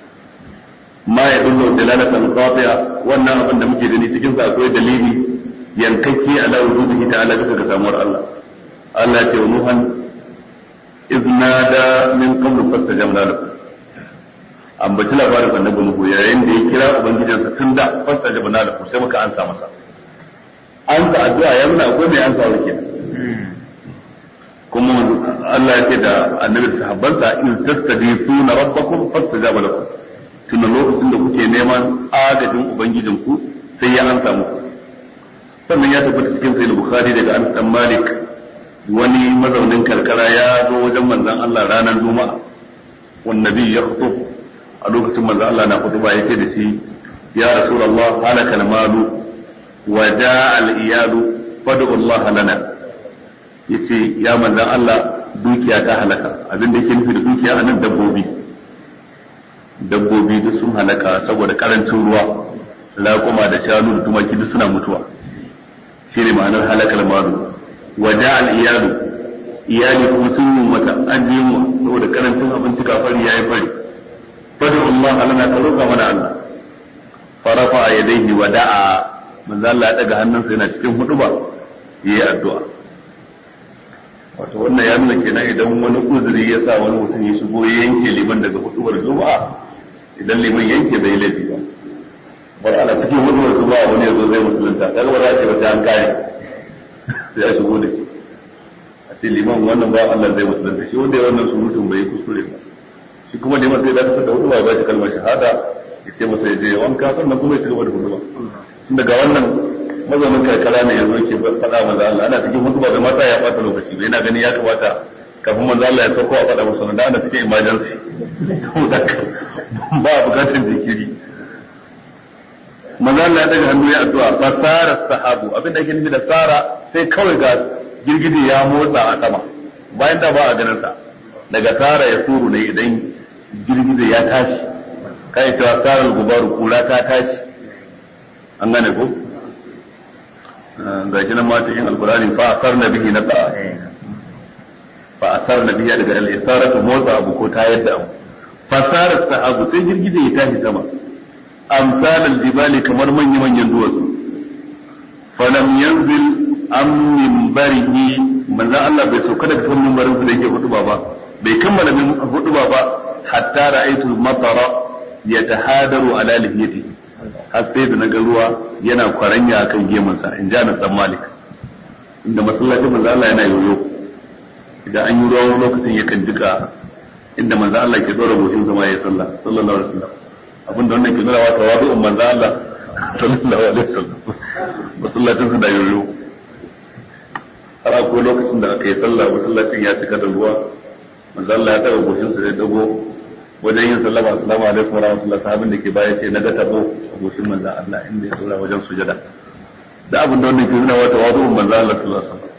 ma yadullu dalalatan qati'a wannan abin da muke gani cikin sa akwai dalili yankakke ala wujudihi ta'ala bisa ga samuwar Allah Allah ya ce wa Nuhan إذ نادى من قبل فاستجبنا له ambaci labarin annabi Nuhu yayin da ya kira ubangijinsa tun da fastajabna lahu sai muka ansa masa an ta addu'a ya nuna akwai mai ansa wa kenan kuma Allah ya ce da annabi sahabbansa in tastajibuna rabbakum fastajaba lakum tun lokacin da kuke neman agajin ubangijinku sai ya ansa muku sannan ya tabbata cikin sahih Bukhari daga Anas bin Malik wani mazaunin karkara ya zo wajen manzon Allah ranar Juma'a wan nabi ya khutub a lokacin manzon Allah na khutba yake da shi ya rasulullah halaka al-malu wa jaa al-iyalu fad'u Allah lana yace ya manzon Allah dukiya ta halaka abin da yake nufi da dukiya anan dabbobi dabbobi duk sun halaka saboda karancin ruwa raƙuma da shanu da tumaki duk suna mutuwa shine ma'anar halakal malu waja al-iyalu iyali kuma sun yi mata an ji mu saboda karancin abinci kafari yayi fari fadu Allah alana ta roƙa mana Allah farafa yadayhi wa da'a manzo Allah ya daga hannunsa yana cikin huduba yayi addu'a wato wannan ya nuna kenan idan wani uzuri ya sa wani mutum ya shigo ya yanke liman daga hudubar juma'a idan liman yanke bai laifi ba bar ala cikin hudubar juma'a wani yazo zai musulunta kaga ba za ta ba ta an kare sai a shigo da shi a ce liman wannan ba Allah zai musulunta shi wanda ya wannan surutun bai kuskure ba shi kuma neman sai da ta da hudu ba ba shi kalmar shahada ya ce masa ya je wanka sannan kuma ya ci gaba da hudu ba daga wannan mazaunin karkara ne yanzu ke faɗa manzo Allah ana cikin hudu ba da mata ya ɓata lokaci ba yana gani ya kamata kafin manzo Allah ya sauko a faɗa masa da ana cikin emergency ba a bukatar jikiri manzo Allah ya daga hannu ya addu'a fa sara sahabu abinda ake nufi da sara sai kawai ga girgije ya motsa a sama bayan da ba a ganin sa daga sara ya suru ne idan girgije ya tashi kai ta sara gubaru kula ta tashi an gane ko ga shi nan ma cikin alqur'ani fa asarna bihi naqa fa asarna bihi daga al-isaratu motsa abu ko ta yadda abu fa sara sahabu sai girgije ya tashi sama amsal al-jibali kamar manyan manyan duwatsu falam yanzil am minbarihi manzo Allah bai sauka daga kan minbarin da yake hutuba ba bai kammala min hutuba ba hatta ra'aytu al-matara yatahadaru ala lihiyatihi har sai da naga ruwa yana kwaranya akan gemun sa in ja na san malik inda masallacin manzo Allah yana yoyo idan an yi ruwa lokacin yakan jika inda manzo Allah ke dora goshin zama ya sallah sallallahu alaihi wasallam abinda wannan ke nuna wa tawadu'un manzo Allah sallallahu alaihi wasallam masallacin su da yoyo har akwai lokacin da aka yi sallah masallacin ya cika da ruwa manzo Allah ya daga goshin sa ya dago wajen yin sallama assalamu alaikum warahmatullahi sahabin da ke baya ce naga tabo a goshin manzo Allah inda ya tsora wajen sujada da abin da wannan ke nuna wa tawadu'un manzo Allah sallallahu alaihi wasallam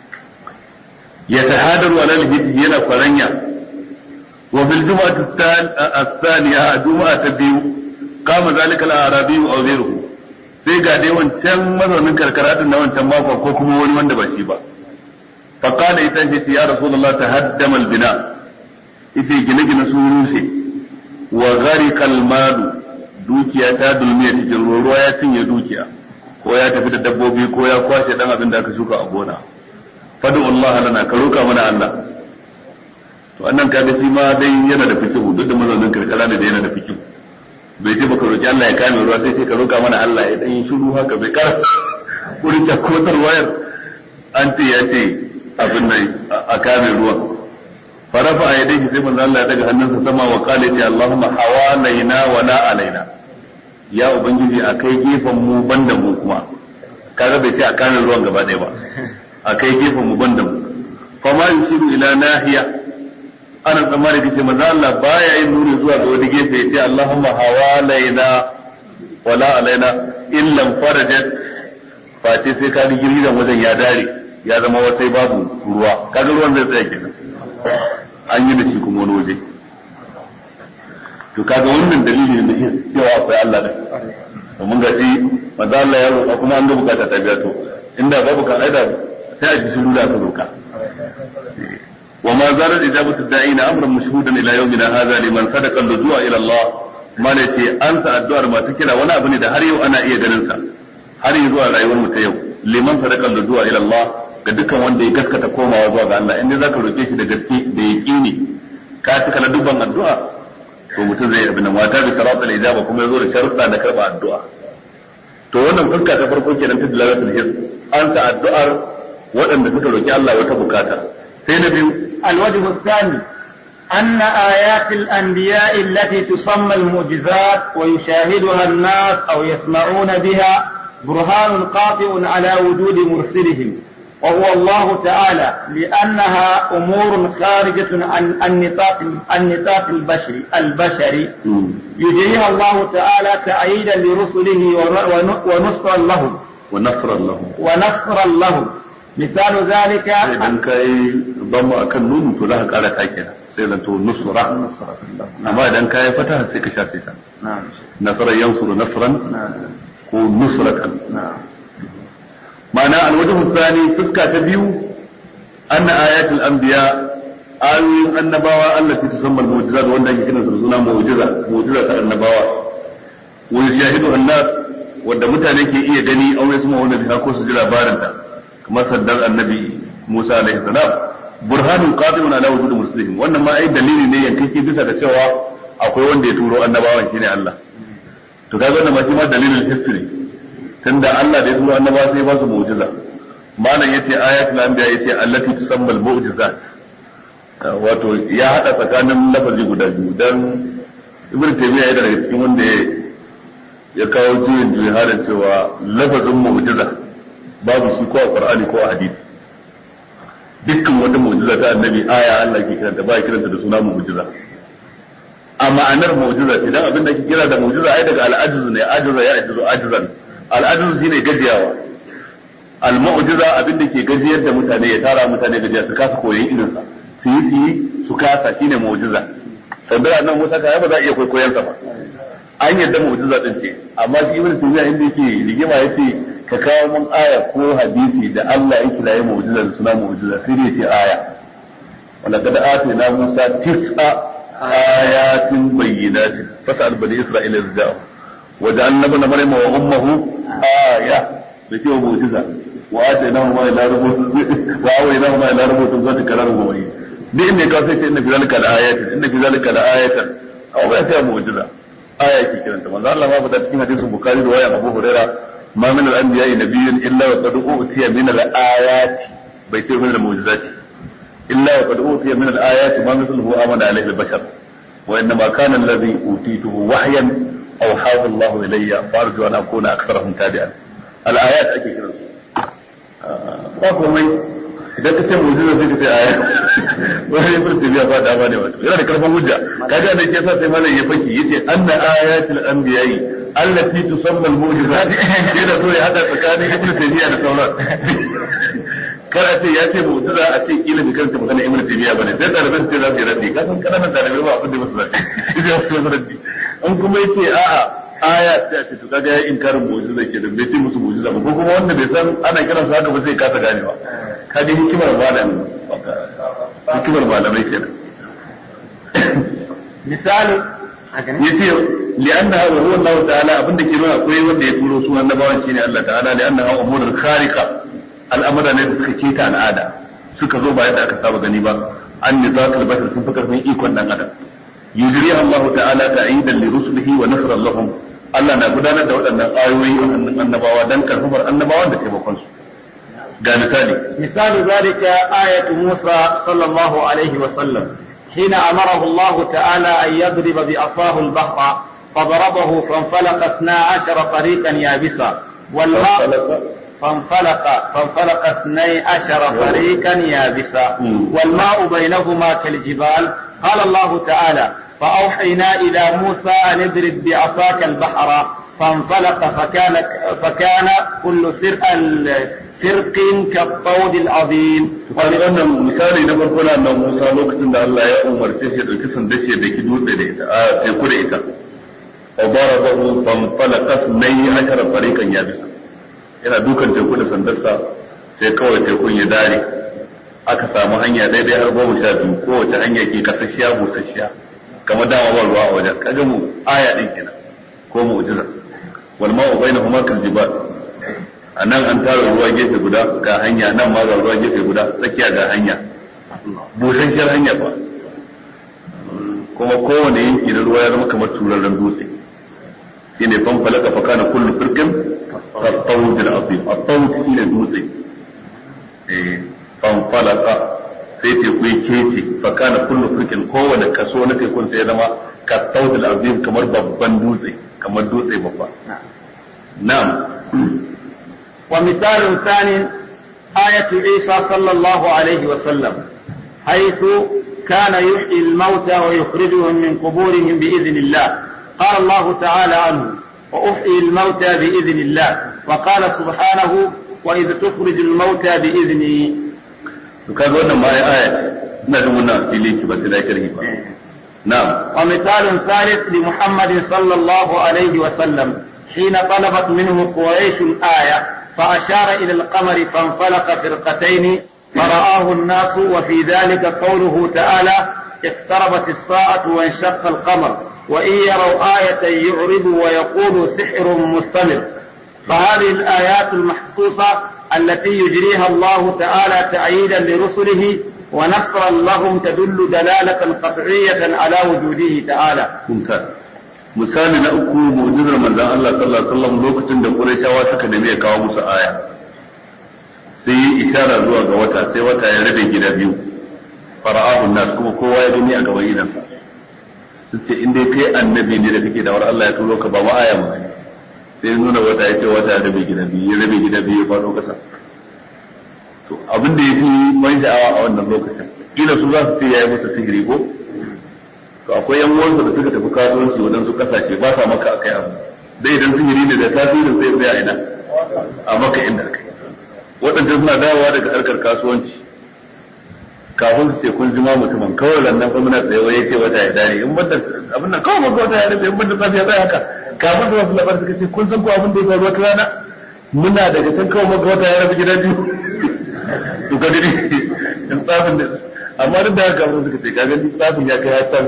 ya tahadaru ala al-hijj yana kwaranya wa bil jum'ati ath-thaniya jum'a ta biyu kama zalika al-arabi aw ghayruhu sai ga dai wancan mazaunin karkara din na wancan mako ko kuma wani wanda ba shi ba fa qala ita ce ya rasulullah tahaddama al-bina ita gine-gine sun rushe wa gharika al-malu dukiya ta dulmiya cikin ruwa ya cinye dukiya ko ya tafi da dabbobi ko ya kwashe dan abin da aka shuka a gona fadu Allah lana ka roka mana Allah to annan kaga shi ma dai yana da fikihu duk da mazaunin karkara ne da yana da fikihu bai ce baka roki Allah ya kame ruwa sai sai ka roka mana Allah ya dan yi shiru haka bai kar wurin da kotar wayar an ce ya ce abin nan a kame ruwa farafa a yadda sai manzo Allah ya daga hannunsa sama wa qala ya Allahumma hawalaina wa la alaina ya ubangiji akai gefen mu banda mu kuma kaga bai ce a kame ruwan gaba ɗaya ba akai gefen mu banda mu fa ma yusiru ila nahiya ana tsammani kace manzo Allah baya yin nuni zuwa ga wani gefe ya ce Allahumma hawalaina wa la alaina illa farajat fa ce sai ka girgizan wajen ya dare ya zama wata babu ruwa kaga ruwan zai tsaya kenan an yi da shi kuma wani waje to kaga wannan dalili ne da cewa akwai Allah da domin ga shi manzo Allah ya roƙa kuma an ga bukata ta biya to inda babu kan aida sai a ji shiru da aka roƙa wa ma zarat ijabatu da'ina amran mashhudan ila yawmina hadha liman sadaqa al-rujua ila Allah mana ce an sa addu'ar masu kira wani abu ne da har yau ana iya ganin sa har yi zuwa rayuwar mu ta yau liman sadaqa al-rujua ila Allah ga dukkan wanda ya gaskata komawa zuwa ga Allah inda zaka roke shi da gaske da yaqini ka cika na dubban addu'a to mutum zai abin nan wata bi siratal ijaba kuma yazo da sharuɗa da karba addu'a to wannan fuska ta farko kenan ta dilalatul his an ta addu'ar waɗanda suka roki Allah wata bukata sai na biyu الوجه الثاني أن آيات الأنبياء التي تسمى المعجزات ويشاهدها الناس أو يسمعون بها برهان قاطع على وجود مرسلهم وهو الله تعالى لأنها أمور خارجة عن النطاق النطاق البشري البشري يجريها الله تعالى تأييدا لرسله ونصرا لهم ونصرا لهم ونصرا لهم مثال ذلك إذا كاي ضم أكن نون فلها قال كايكنا سيلنتو نصرا أما إذا كاي فتح سيك شاتيسا نصر ينصر نصرا ونصرة نعم معنى الوجه الثاني تسكى تبيو أن آيات الأنبياء آيين النبوة التي تسمى المعجزات وأن يكون سرسونا معجزة معجزة النبوة ويشاهدها الناس وأن متعنيك إيه دني أو يسمعون بها كوس جلا بارنتا كما صدر النبي موسى عليه السلام برهان قاطع على وجود مسلمين وأن ما أي دليل ne yankake bisa da cewa akwai wanda ya turo annabawan shine Allah to kaga wannan ma shi ma dalilin history tunda Allah da ya turo annaba sai ba su mu'jiza malam yace ayatul anbiya yace allati tusamma al-mu'jizat wato ya hada tsakanin lafazi guda biyu dan ibnu taymiya yana daga cikin wanda ya kawo juyin juyin halin cewa lafazin mu'jiza babu shi ko a qur'ani ko a hadisi dukkan wata mu'jiza ta annabi aya Allah ke kiranta ba ya kiranta da suna mu'jiza a ma'anar mu'jiza idan abin da ke kira da mu'jiza ai daga al'ajiz ne ajiza ya ajizu ajizan al'ajiz shine gajiyawa al-mu'jiza abin da ke gajiyar da mutane ya tara mutane gajiya su kasa koyon irin sa su yi su su kasa shine mu'jiza sandara nan Musa ka ba za a iya koyon sa ba an yadda mu'jiza din ce amma shi ibn Taymiyyah inda yake rigima yace ka kawo mun aya ko hadisi da Allah yake da mu'jiza da suna mu'jiza sai dai ce aya wala kad atina Musa tis'a ayatin bayyinatin fasal bani isra'ila rija'u wa ja'alna ibn maryama wa ummuhu aya da ce mu'jiza wa ataynahu ma ila rabbuh wa awaynahu ma ila rabbuh zati karamu wa wayy duk inda ka sai ce inna fi zalika la'ayatan inna fi zalika la'ayatan aw ba ta mu'jiza aya ke kiranta manzo Allah ma fada cikin hadisin Bukhari da wayan Abu Hurairah ma min al-anbiya'i nabiyyun illa wa qad utiya min al-ayati bai ce min al-mu'jizati illa wa qad utiya min al-ayati ma mithluhu amana alayhi al-bashar wa inma kana alladhi utituhu wahyan aw hawa Allah ilayya farju an akuna aktharahum tabi'an al-ayat ake kiransu ba komai idan ka ce mu'jiza sai ka ce aya wani ibn tabiya ba da bane wato yana da karfin hujja kaga da ke sa sai malai ya faki yace anna ayatul anbiya'i allati tusamma al-mu'jizat yana so ya hada tsakanin ibn tabiya da sauran kada ce ya ce mu'jiza a ce kila da kanta magana ibn tabiya bane sai da rabin sai za su raddi kasan kananan da rabin ba abin da ba su raddi idan su raddi an kuma yace a'a aya sai a ce to kaga ya inkarin mu'jiza ke da bai ce musu mu'jiza ba ko kuma wanda bai san ana kiransa haka ba sai kasa ganewa kaji hikimar malamai hikimar malamai kenan misali yace li'annaha wa huwa Allah ta'ala abinda ke nuna akwai wanda ya turo sunan annabawan shine Allah ta'ala li'annaha umurul khariqa al'amara ne da suka keta al'ada suka zo ba yadda aka saba gani ba an nizatul bashar sun fi karfin ikon dan adam yujri Allah ta'ala ta'idan li rusulihi wa nasran lahum Allah na gudanar da waɗannan ayoyi wa annabawa dan karfafar annabawan da taimakon su مثالي مثال ذلك آية موسى صلى الله عليه وسلم حين أمره الله تعالى أن يضرب بعصاه البحر فضربه فانفلق اثنا عشر طريقا يابسا والماء فانفلق فانفلق اثني عشر طريقا يابسا والماء بينهما كالجبال قال الله تعالى فأوحينا إلى موسى أن اضرب بعصاك البحر فانفلق فكان فكان كل فرق فرق كالطود العظيم وأن مثالي نمر كنا أن موسى لوكتن الله يا أمر تشهد الكسن دشي دكي دوت ديتا آه تقول إيتا وضربه فانفلق اثني عشر طريقا يابسا yana dukan teku da sandarsa sai kawai tekun ya dare aka samu hanya daidai har goma sha biyu kowace hanya ke kasashiya busasshiya kamar dama ba ruwa a wajen kaga mu aya din kenan ko mu'jiza wal ma'u bainahuma kal jibal anan an tara ruwa gefe guda ga hanya nan ma ga ruwa gefe guda tsakiya ga hanya busasshiyar hanya ba kuma kowane yanki na ruwa ya zama kamar turaren dutse shine fan falaka fa kana kullu firqin كالطود العظيم الطود shine dutse eh fanfalaka sai teku ya kece fa kana kullu firqin kowane kaso na tekun sai zama كالطود العظيم kamar babban dutse kamar dutse babba na'am ومثال ثاني آية عيسى صلى الله عليه وسلم حيث كان يحيي الموتى ويخرجهم من قبورهم بإذن الله قال الله تعالى عنه وأحيي الموتى بإذن الله وقال سبحانه وإذ تخرج الموتى بإذني وكذا قلنا ما هي آية نجمنا في ليك بس لا يكره نعم ومثال ثالث لمحمد صلى الله عليه وسلم حين طلبت منه قريش الآية فأشار إلى القمر فانفلق فرقتين فرآه الناس وفي ذلك قوله تعالى اقتربت الساعة وانشق القمر وإن يروا آية يعرضوا ويقولوا سحر مستمر فهذه الآيات المحسوسة التي يجريها الله تعالى تأييدا لرسله ونصرا لهم تدل دلالة قطعية على وجوده تعالى. ممتاز. misali na uku mu'jizar manzon Allah sallallahu alaihi wasallam lokacin da Qurayshawa suka nemi ya kawo musu aya sai yi isharar zuwa ga wata sai wata ya rabe gida biyu fara'ahu an-nas kuma kowa ya gani a gaban idansa suce in dai kai annabi ne da kake da war Allah ya turo ka ba ma aya mu sai nuna wata ya ce wata ya rabe gida biyu ya rabe gida biyu ya faɗo kasa to abin da ya fi mai sha'awa a wannan lokacin kila su za su ce ya yi musu sihiri ko to akwai yan uwansa da suka tafi kasuwanci waɗansu ƙasashe ba sa maka akai abu dai idan sihiri ne da tasirin sai tsaya ina a maka inda kai waɗanda suna dawowa daga harkar kasuwanci kafin su ce kun jima mutumin kawai lannan fa muna tsaye ya ce wata ya dare in banda abin nan kawai maka wata ya rabe in banda safiya zai haka kafin su wasu labar suka ce kun san ko abin da ya faru wata rana muna daga can kawai maka wata ya rabe gida biyu to ka gani in tsafin da amma duk da haka kafin suka ce ka gani tsafin ya kai ya san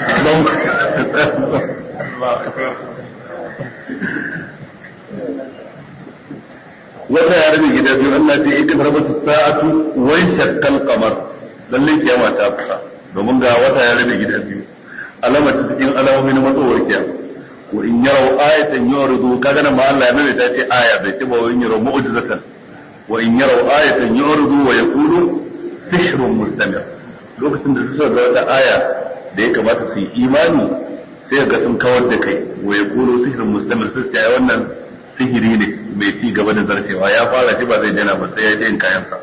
wata ya rabe gida biyu Allah ce ikin rabata sa'atu wa shaqqal qamar lalle kiyama ta fara domin ga wata ya rabe gida biyu alama ta cikin alamomi na matsowar kiyama ko in yarau ayatan yuridu kaga nan ma Allah ya nuna ta ce aya bai ce ba wa in yarau mu'jizatan wa in yarau ayatan yuridu wa yaqulu sihrun mustamir lokacin da suka ga wata aya da ya kamata su yi imani sai ga sun kawar da kai wa yaqulu sihrun mustamir sai ya wannan sihiri ne mai ci gaba da zarcewa ya fara shi ba zai daina ba sai ya je in kayansa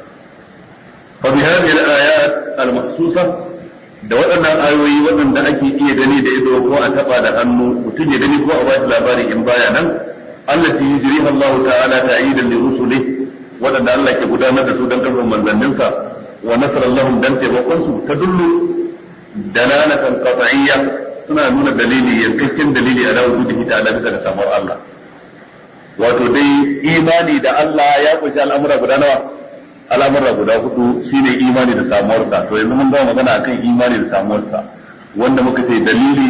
fa bi hadhihi al-ayat al-mahsusa da waɗannan ayoyi waɗanda ake iya gani da ido ko a taba da hannu mutum ya gani ko a ba shi labari in baya nan allati yujriha Allah ta'ala ta'idan li rusuli waɗanda Allah ke gudanar da su dan karfin manzanninsa wa nasara lahum dan taimakon su tadullu dalalatan qat'iyya suna nuna dalili yankakken dalili ala wujudihi ta'ala bisa ga samar Allah wato dai imani da Allah ya kunshi al'amura guda nawa al'amura guda hudu shine imani da samuwarsa to yanzu mun gama magana akan imani da samuwarsa wanda muka ce dalili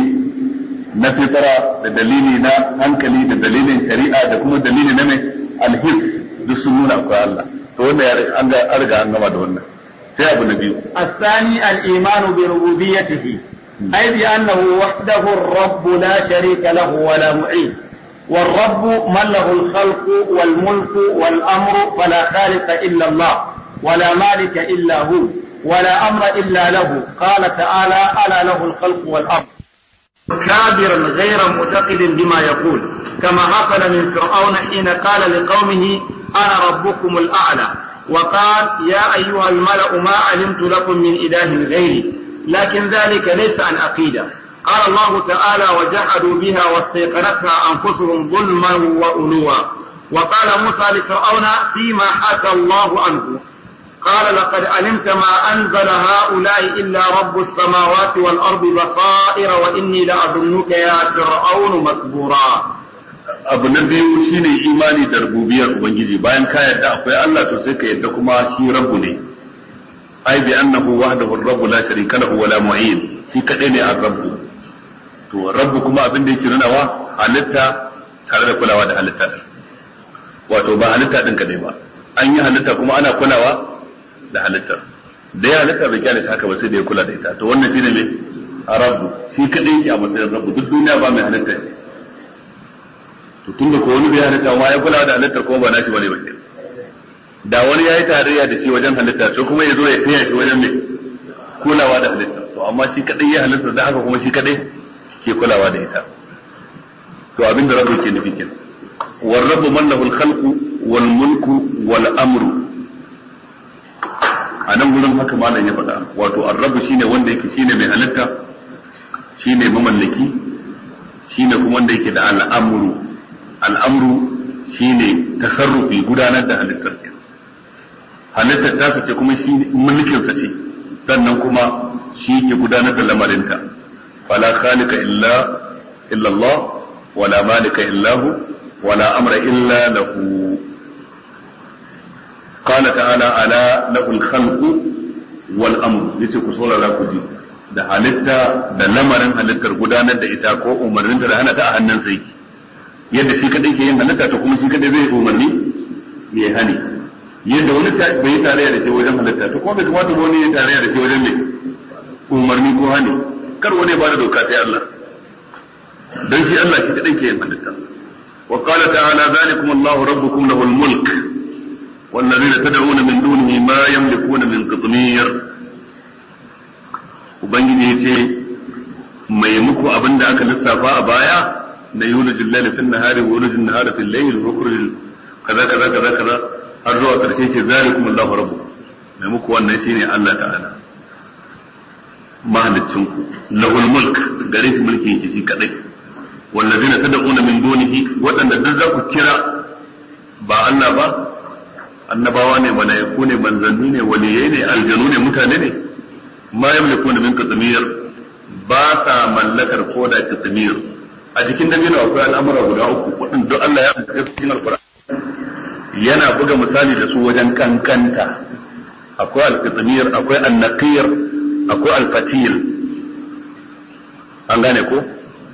na fitara da dalili na hankali da dalilin shari'a da kuma dalili na mai alhis duk sun nuna akwai Allah to wanda an ga an riga an gama da wannan sai abu na biyu الثاني الإيمان بربوبيته أي بأنه وحده الرب لا شريك له ولا معين والرب من له الخلق والملك والأمر فلا خالق إلا الله ولا مالك إلا هو ولا أمر إلا له قال تعالى ألا له الخلق والأمر كابرا غير معتقد بما يقول كما حصل من فرعون حين قال لقومه أنا ربكم الأعلى وقال يا أيها الملأ ما علمت لكم من إله غيري لكن ذلك ليس عن عقيدة قال الله تعالى وجحدوا بها واستيقنتها أنفسهم ظلما وعلوا وقال موسى لفرعون فيما حكى الله عنه قال لقد علمت ما أنزل هؤلاء إلا رب السماوات والأرض بصائر وإني لأظنك يا فرعون مسبورا abu na biyu shine imani da rububiyar ubangiji bayan ka yadda akwai Allah to sai ka yadda kuma shi rabbu ne ai bi annahu wahdahu ar-rabb la sharika lahu wa la mu'in shi kadai ne ar-rabb to rabbu kuma abin da yake nunawa halitta tare da kulawa da halitta wato ba halitta din kadai ba an yi halitta kuma ana kulawa da halittar da ya halitta bai kyale haka ba sai da ya kula da ita to wannan shine ne rabbu shi kadai yake a matsayin rabbu duk duniya ba mai halitta ne to tunda ko wani bai halitta ma ya kula da halittar kuma ba nashi bane ba da wani yayi tarayya da shi wajen halitta to kuma yazo ya taya shi wajen me kulawa da halitta to amma shi kadai ya halitta da haka kuma shi kadai ke kulawa da ita to abin da rabbu ke nufi kenan war rabbu man lahu al-khalqu wal mulku wal amru anan gurin haka malam ya faɗa wato ar-rabbu shine wanda yake shine mai halitta shine mamallaki shine kuma wanda yake da al-amru al-amru shine tasarrufi gudanar da halittar halittar ta ce kuma shi mulkin sa ce sannan kuma shi ke gudanar da lamarinta fala khaliqa illa illa Allah wala malika illa hu wala amra illa lahu qala ta'ala ala lahu al-khalqu wal amru yace ku saurara ku ji da halitta da lamarin halittar gudanar da ita ko umarnin da hana ta a hannun sai yadda shi kadai ke yin halitta to kuma shi kadai zai umarni ya hani yadda wani bai tarayya da shi wajen halitta to kuma bai kamata wani ya tarayya da shi wajen mai umarni ko hani kar wani ba da doka sai Allah dan shi Allah shi kadai ke yin halitta wa qala ta'ala zalikum Allahu rabbukum lahu al-mulk والذين تدعون من دونه ما يملكون من قطمير ubangiji yace mai muku abin da aka lissafa a baya na yulijul layla fil nahari wa yulijul nahara fil layli wa yukhrijul kaza kaza kaza kaza har zuwa karshe ce zalikum Allahu rabbukum mai muku wannan shine Allah ta'ala mahalicin ku lahul mulk gare shi mulki yake shi kadai wallazina tad'una min dunihi wadanda duk za ku kira ba Allah ba annabawa ne malaiku ne manzanni ne waliyai ne aljanu ne mutane ne ma yamlikuna min qatmir ba sa mallakar koda qatmir a cikin dabino akwai al'amura guda uku wadanda duk Allah ya faɗa cikin alqur'ani yana buga misali da su wajen kankanta akwai al-qatmir akwai an-naqir akwai al-fatil an gane ko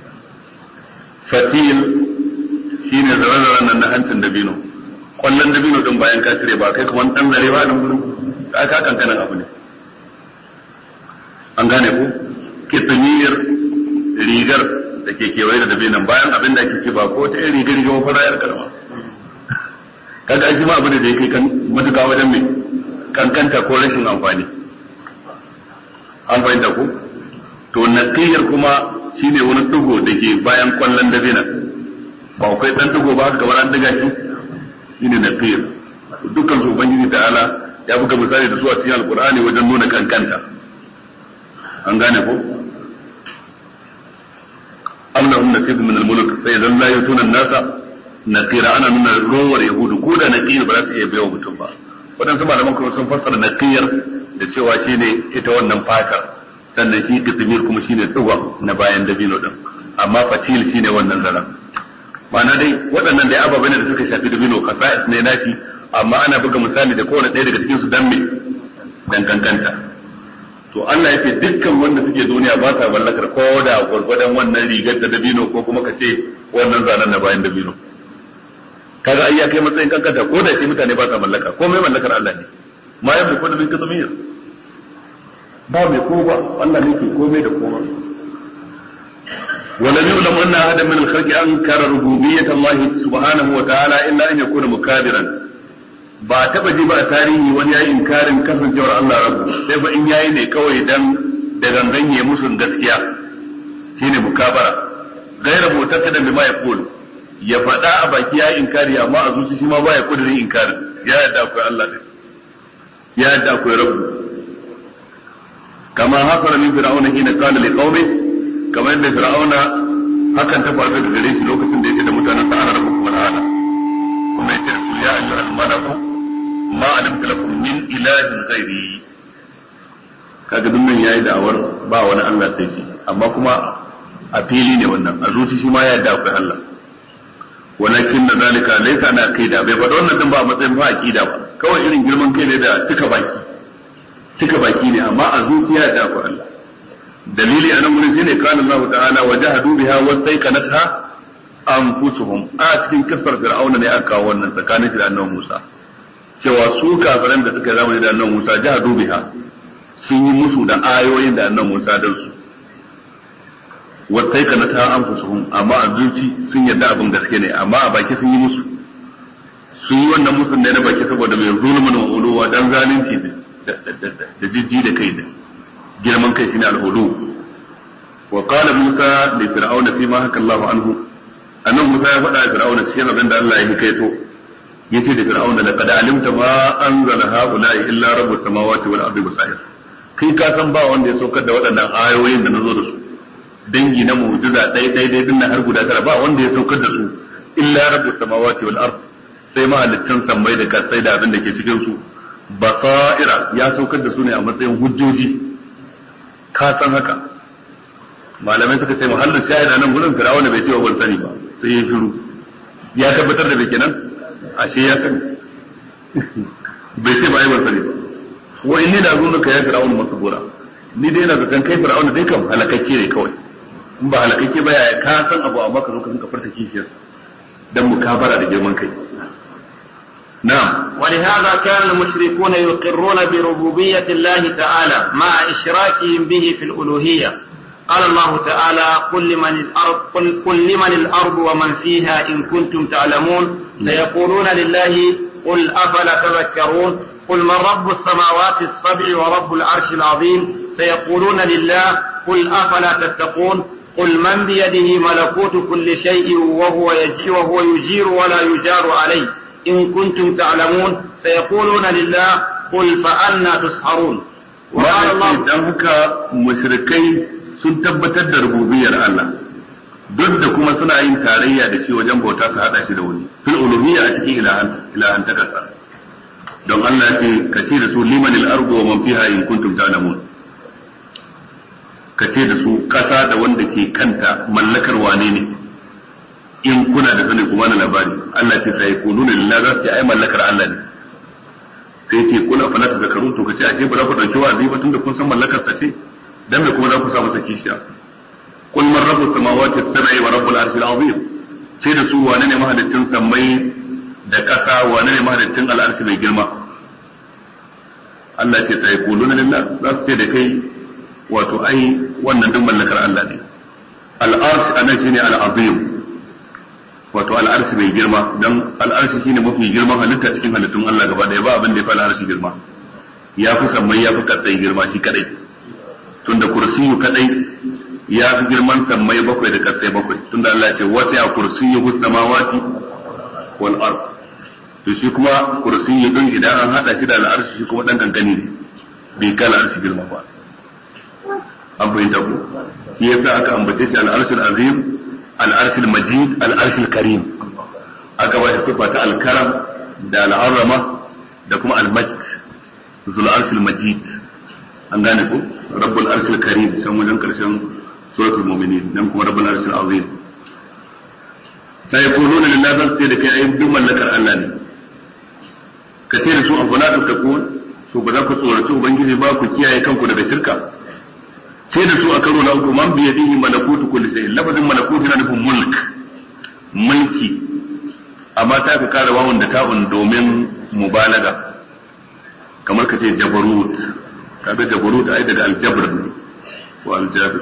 fatil shine zaren-zaren nan na hancin dabino kwallon dabino din bayan ka cire ba kai kuma dan zare ba nan gurin ka ka kankanan abu ne an gane ko kitmir rigar da ke kewaye da dabinon bayan abin da ake ce ba ko ta irin rigar rigar farayar karama kaga shi ma abu ne da yake kan matuƙa wajen mai kankanta ko rashin amfani an fahimta ko to naqiyar kuma shine wani dugo da ke bayan kwallon dabinon ba akwai dan dugo ba kamar an diga shi shine naqiyar dukkan su ubangiji ta'ala ya buga misali da su a cikin alqur'ani wajen nuna kankanta an gane ko am lahum nasibun min al-mulk fa idan la yutuna an-nasa naqira ana nuna rowar yahudu ko da naqir ba za su iya biya mutum ba wadansu malaman kuma sun fassara naqiyar da cewa shine ita wannan fatar sannan shi kitmir kuma shine tsuwa na bayan dabino din amma fatil shine wannan zaran ma'ana dai waɗannan dai ababen da suka shafi dabino kasa'is ne nashi amma ana buga misali da kowane ɗaya daga cikin su dan me dan kankanta to Allah yake dukkan wanda suke duniya ba ta mallakar ko da gurgurdan wannan rigar da dabino ko kuma ka ce wannan zanen na bayan dabino kaga ai ya kai matsayin kankanta ko da shi mutane ba sa mallaka ko mai mallakar Allah ne ma yamma ko da bin kitmir ba mai ko ba Allah ne ke komai da komai ولم يعلم أن أحدا من الخلق أنكر ربوبية الله سبحانه وتعالى إلا أن يكون مكابرا ba taba ji ba a tarihi wani yayi inkarin kasancewar Allah rabu sai ba in yayi ne kawai dan da gangan ya musu gaskiya shine mukabara gaira mutaka da bima yaqul ya faɗa a baki ya inkari amma a zuci shi ma baya kudirin inkari ya yadda akwai Allah ne ya yadda akwai rabu kama hasara min fir'auna hina qala liqaumi kamar yadda fir'auna hakan ta faru da gare shi lokacin da yake da mutanen sa ana rabu kuma ana kuma yace su ya ayyuhal malaku ma alimtu lakum min ilahin ghairi kaga dunnan yayi da'awar ba wani Allah sai shi amma kuma a fili ne wannan a zuci shi ma ya yarda akwai Allah walakin na zalika laysa na aqida bai faɗa wannan din ba a matsayin ba aqida ba kawai irin girman kai ne da tuka baki tuka baki ne amma a zuciya da akwai Allah dalili anan mun shine kana Allah ta'ala wajahadu biha wastaiqanatha anfusuhum a cikin kasar fir'auna ne aka kawo wannan tsakanin da annabi Musa cewa su kafiran da suka zama da annabi Musa jahadu biha sun yi musu da ayoyin da annabi Musa dan su wastaiqanatha anfusuhum amma a zuci sun yarda abin gaske ne amma a baki sun yi musu sun yi wannan musun ne na baki saboda mai zulmun wa uluwa dan zalunci da jijji da kai da girman kai shine al-ulu wa qala Musa li fir'auna fi ma haka Allahu anhu annan Musa ya faɗa wa fir'auna cikin abin da Allah ya hikaito yace da fir'auna laqad alimta ma anzala haula'i illa rabbus samawati wal ardi basair kai ka san ba wanda ya saukar da waɗannan ayoyin da nazo da su dangi na mu'jiza dai dai dai dinnan har guda tara ba wanda ya saukar da su illa rabbus samawati wal ardi sai ma halittun sammai da kasai da abin da ke cikin su basaira ya saukar da su ne a matsayin hujjoji ka san haka malamai suka ce muhallin shahida nan gurin firawuna bai ce wa ban sani ba sai ya shiru ya tabbatar da bai kenan ashe ya sani bai ce ba ai ban sani ba wa inni da zuwa ka ya firawuna masu gora ni dai na zaton kai firawuna dai kam halakakke ne kawai in ba halakakke ba ya ka san abu amma ka zo ka rinka farta kishiyar dan mukabara da girman kai نعم ولهذا كان المشركون يقرون بربوبية الله تعالى مع إشراكهم به في الألوهية قال الله تعالى قل لمن الأرض, قل, قل لمن الأرض ومن فيها إن كنتم تعلمون سيقولون لله قل أفلا تذكرون قل من رب السماوات السبع ورب العرش العظيم سيقولون لله قل أفلا تتقون قل من بيده ملكوت كل شيء وهو يجير, وهو يجير ولا يجار عليه إن كنتم تعلمون سيقولون لله قل فأنا تسحرون. وقال الله دمك مشركين سنتبت الربوبية الله duk da kuma suna yin tarayya da shi wajen bauta su hada shi da wani fil uluhiyya a cikin ilahan ta kasa don Allah ce ka ce da su limanil ardu wa man fiha in kuntum ta'lamun ka ce da su kasa da wanda ke kanta mallakar wane ne in kuna da sani kuma na labari Allah ce sai kuluna lillahi za su ce ai mallakar Allah ne sai ce kula fa la tazakkarun to kace ashe ba za ku dauki wa'azi ba tunda kun san mallakar sa ce dan me kuma za ku sa masa kishiya قل من رب السماوات السبع ورب العرش العظيم sai da su wane ne mahalicin sammai da ƙasa wane ne mahalicin al'arshi mai girma Allah ce sai kuluna lillah za su ce da kai wato ai wannan duk mallakar Allah ne al'arsh anan shine al'azim wato al'arshi mai girma dan al'arshi shine mafi girman halitta cikin halittun Allah gaba daya ba abin da ya fi al'arshi girma ya fi sammai ya fi kasai girma shi kadai tunda kursiyu kadai ya fi girman sammai bakwai da kasai bakwai tunda Allah ce wata ya kursiyu samawati wal ard to shi kuma kursiyu din idan an hada shi da al'arshi shi kuma dan kankani ne bai kala arshi girma ba an fahimta ko shi yasa aka ambace shi al-arshul azim al-arshul majid al-arshul karim aka ba shi sifa ta al-karam da al-azama da kuma al-majd zul arshul majid an gane ko rabbul arshul karim san wajen karshen suratul mu'minin dan kuma rabbul arshil azim sai yaquluna lillahi zan sai da kai ayyukan duk mallakar Allah ne ka ce da su afala tattaqun to ba za ku tsoraci ubangiji ba ku kiyaye kanku daga shirka sai da su a karo na uku man bi yadihi malakutu kulli shay lafazin malakutu yana nufin mulk mulki amma ta ka kara wawun da ta'un domin mubalaga kamar ka ce jabarut kaga jabarut ai daga aljabr ne wa aljabr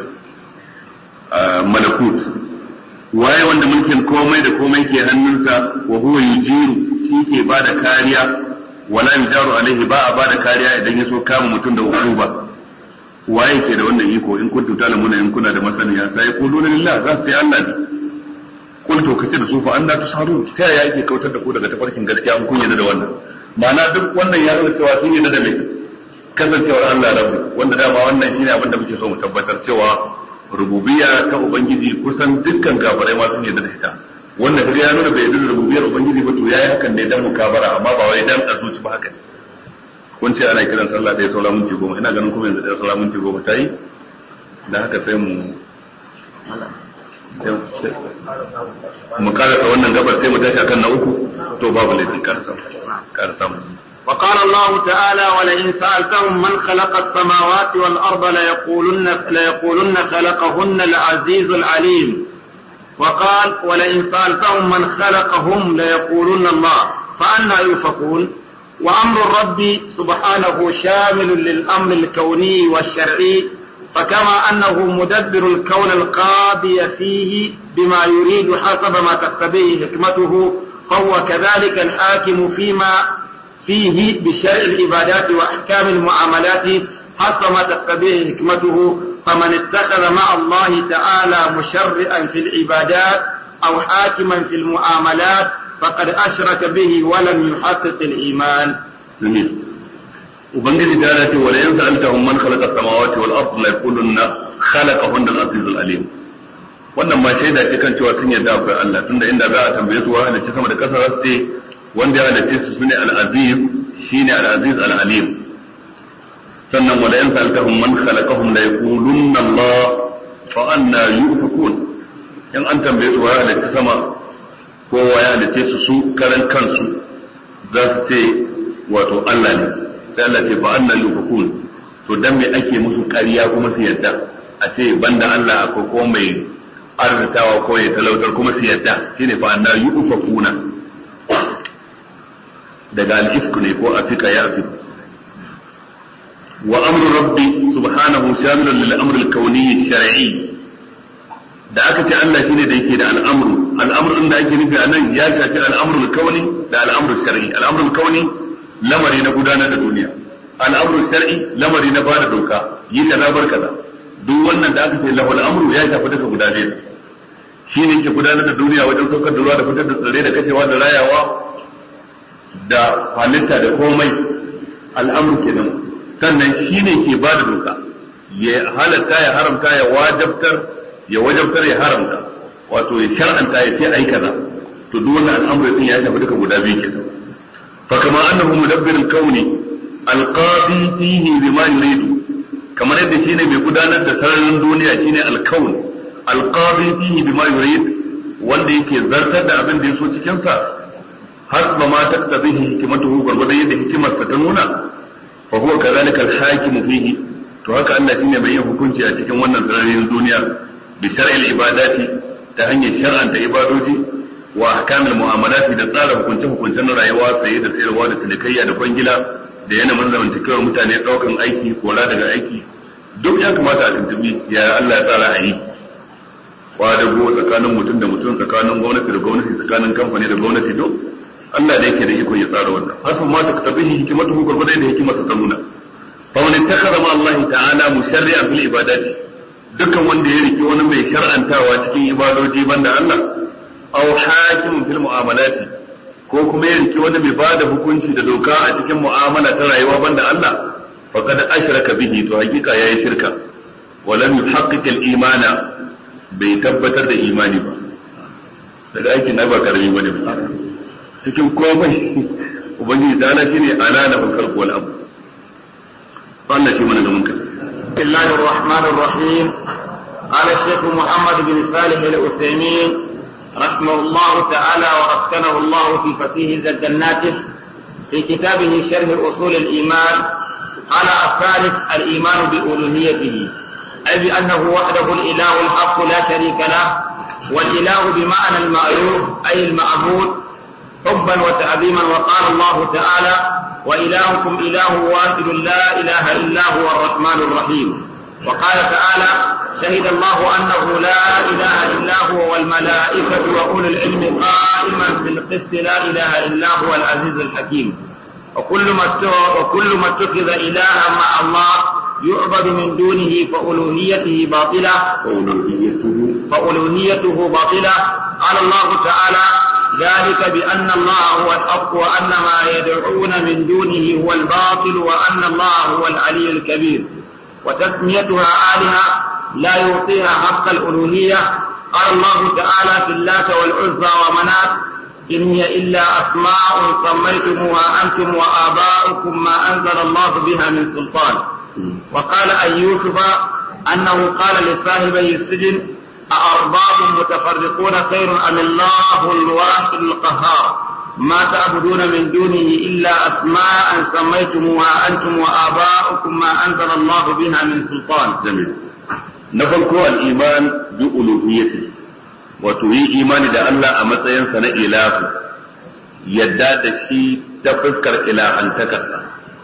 malakut waye wanda mulkin komai da komai ke hannunsa wa huwa yujiru shi ke bada kariya wala yujaru alaihi ba a bada kariya idan ya so kama mutum da hukuma waye ke da wannan iko in kuntum ta'lamuna in kuna da masaniya sai quluna lillah za su yi Allah ne kun to kace da su fa anna tusarun ta yaya yake kautar da ku daga tafarkin gaskiya an kun yarda da wannan ma'ana duk wannan ya nuna cewa sun yarda da mai kasancewar Allah rabbi wanda dama wannan shine abin da muke so mu tabbatar cewa rububiyya ta ubangiji kusan dukkan gafarai ma sun yarda da ita wanda kaga ya nuna bai yarda da rububiyyar ubangiji ba to yayi hakan ne dan mukabara amma ba wai dan azuci ba haka ne kun ce ana kiran sallah da ya saura minti goma ina ganin kuma yanzu da ya saura minti goma ta yi da haka sai mu mu karasa wannan gabar sai mu tashi akan na uku to babu laifi karasa karasa mu وقال الله تعالى ولئن سألتهم من خلق السماوات والأرض ليقولن, ليقولن خلقهن العزيز العليم وقال ولئن سألتهم من خلقهم ليقولن الله فأنا يؤفكون وأمر الرب سبحانه شامل للأمر الكوني والشرعي فكما أنه مدبر الكون القاضي فيه بما يريد حسب ما تقتضيه حكمته فهو كذلك الحاكم فيما فيه بشرع العبادات وأحكام المعاملات حسب ما تقتضيه حكمته فمن اتخذ مع الله تعالى مشرعا في العبادات أو حاكما في المعاملات فقد أشرك به ولم يحقق الإيمان. جميل. وبنجد تعالى ولئن سألتهم من خلق السماوات والأرض ليقولن خلقهن العزيز العليم. wannan ma shaida ce kan cewa sun yarda akwai Allah tunda inda za a tambaye su wa ce sama da kasa za su ce wanda ya halitta su sune al-aziz shine al-aziz al-alim sannan wala in sa'altahum man khalaqahum la yaqulunna Allah fa anna yufakun in an tambaye su wa ya halitta sama ko wa ya halitta su su karan kansu za su ce wato Allah ne sai Allah ce fa anna yufakun to dan me ake musu ƙarya kuma su yadda a ce banda Allah akwai ko mai arzikawa ko ya talautar kuma su yadda shine fa anna yufakuna daga al-ifku ne ko afika ya afiku wa amru rabbi subhanahu shamilun lil amri al-kawni shar'i da aka ce Allah shine da yake da al'amru al'amru din da ake nufi anan ya shafi al'amru al-kawni da al'amru shar'i al'amru al-kawni lamari na gudanar da duniya al'amru shar'i lamari na bada doka yi kaza bar kaza duk wannan da aka ce lahul amru ya shafi duka guda biyu shi ne ke gudanar da duniya wajen saukar da ruwa da fitar da tsirrai da kashewa da rayawa da halitta da komai al'amru kenan sannan shi ne ke ba da doka ya halatta ya haramta ya wajabtar ya wajabtar ya haramta wato ya shar'anta ya ce ai kaza to duk wannan al'amru din ya shafi duka guda biyu kenan fa kama annahu mudabbirul kauni alqadi fihi bima yuridu kamar yadda shine mai gudanar da sararin duniya shine alkaun alqadi fihi bima yurid wanda yake zartar da abin da yaso cikin sa hasba ma taqtabihi hikmatuhu gurgurdan yadda hikimar sa ta nuna fa huwa kadhalika alhakim fihi to haka Allah shine mai yin hukunci a cikin wannan sararin duniya bi shar'il ibadati ta hanyar shar'anta ibadoji wa ahkamil mu'amalati da tsara hukunce hukuncen rayuwa saye da sayarwa da tilikayya da kwangila da yana zamantakewar mutane daukan aiki kora daga aiki duk ya kamata a tuntubi ya Allah ya tsara a yi kwadago tsakanin mutum da mutum tsakanin gwamnati da gwamnati tsakanin kamfani da gwamnati duk Allah da yake da iko ya tsara wannan hasu ma ta tabihi hikimatu gurgurda da hikimarsa ta nuna fa man ittakhadha ma Allah ta'ala musharri'an fil ibadati dukkan wanda ya riki wani mai shar'antawa cikin ibadoji banda Allah aw hakimun fil mu'amalati ko kuma ya riki wani mai bada hukunci da doka a cikin mu'amala ta rayuwa banda Allah faqad ashraka bihi to hakika yayi shirka walam yuhaqqiq al-imana bai tabbatar da imani ba daga aikin na ba karami bane ba cikin komai ubangiji da Allah shine alana wal khalq wal amr Allah shi mana da munka bismillahir rahmanir rahim qala shaykh muhammad bin salih al-uthaymin رحمه الله تعالى وأسكنه الله في فسيح جناته في كتابه شرح أصول الإيمان قال الثالث الإيمان بألوهيته أي بأنه وحده الإله الحق لا شريك له والإله بمعنى المألوه أي المعبود حبا وتعظيما وقال الله تعالى وإلهكم إله واحد لا إله إلا هو الرحمن الرحيم وقال تعالى شهد الله أنه لا إله إلا هو والملائكة وأولو العلم قائما بالقسط لا إله إلا هو العزيز الحكيم وكل ما وكل ما اتخذ إلها مع الله يعبد من دونه فألوهيته باطلة فألوهيته باطلة قال الله تعالى ذلك بأن الله هو الحق وأن ما يدعون من دونه هو الباطل وأن الله هو العلي الكبير وتسميتها آلهة لا يعطيها حق الألوهية قال الله تعالى في اللات والعزى ومنات إن هي إلا أسماء سميتموها أنتم وآباؤكم ما أنزل الله بها من سلطان وقال أن يوسف أنه قال لصاحبي السجن أأرباب متفرقون خير أم الله الواحد القهار ما تعبدون من دونه إلا أسماء سميتموها أنتم وآباؤكم ما أنزل الله بها من سلطان جميل نفرق الإيمان بألوهيته وتوي إيمان دا الله أمسين سنة إله يداد الشيء تفسكر إلها تكسر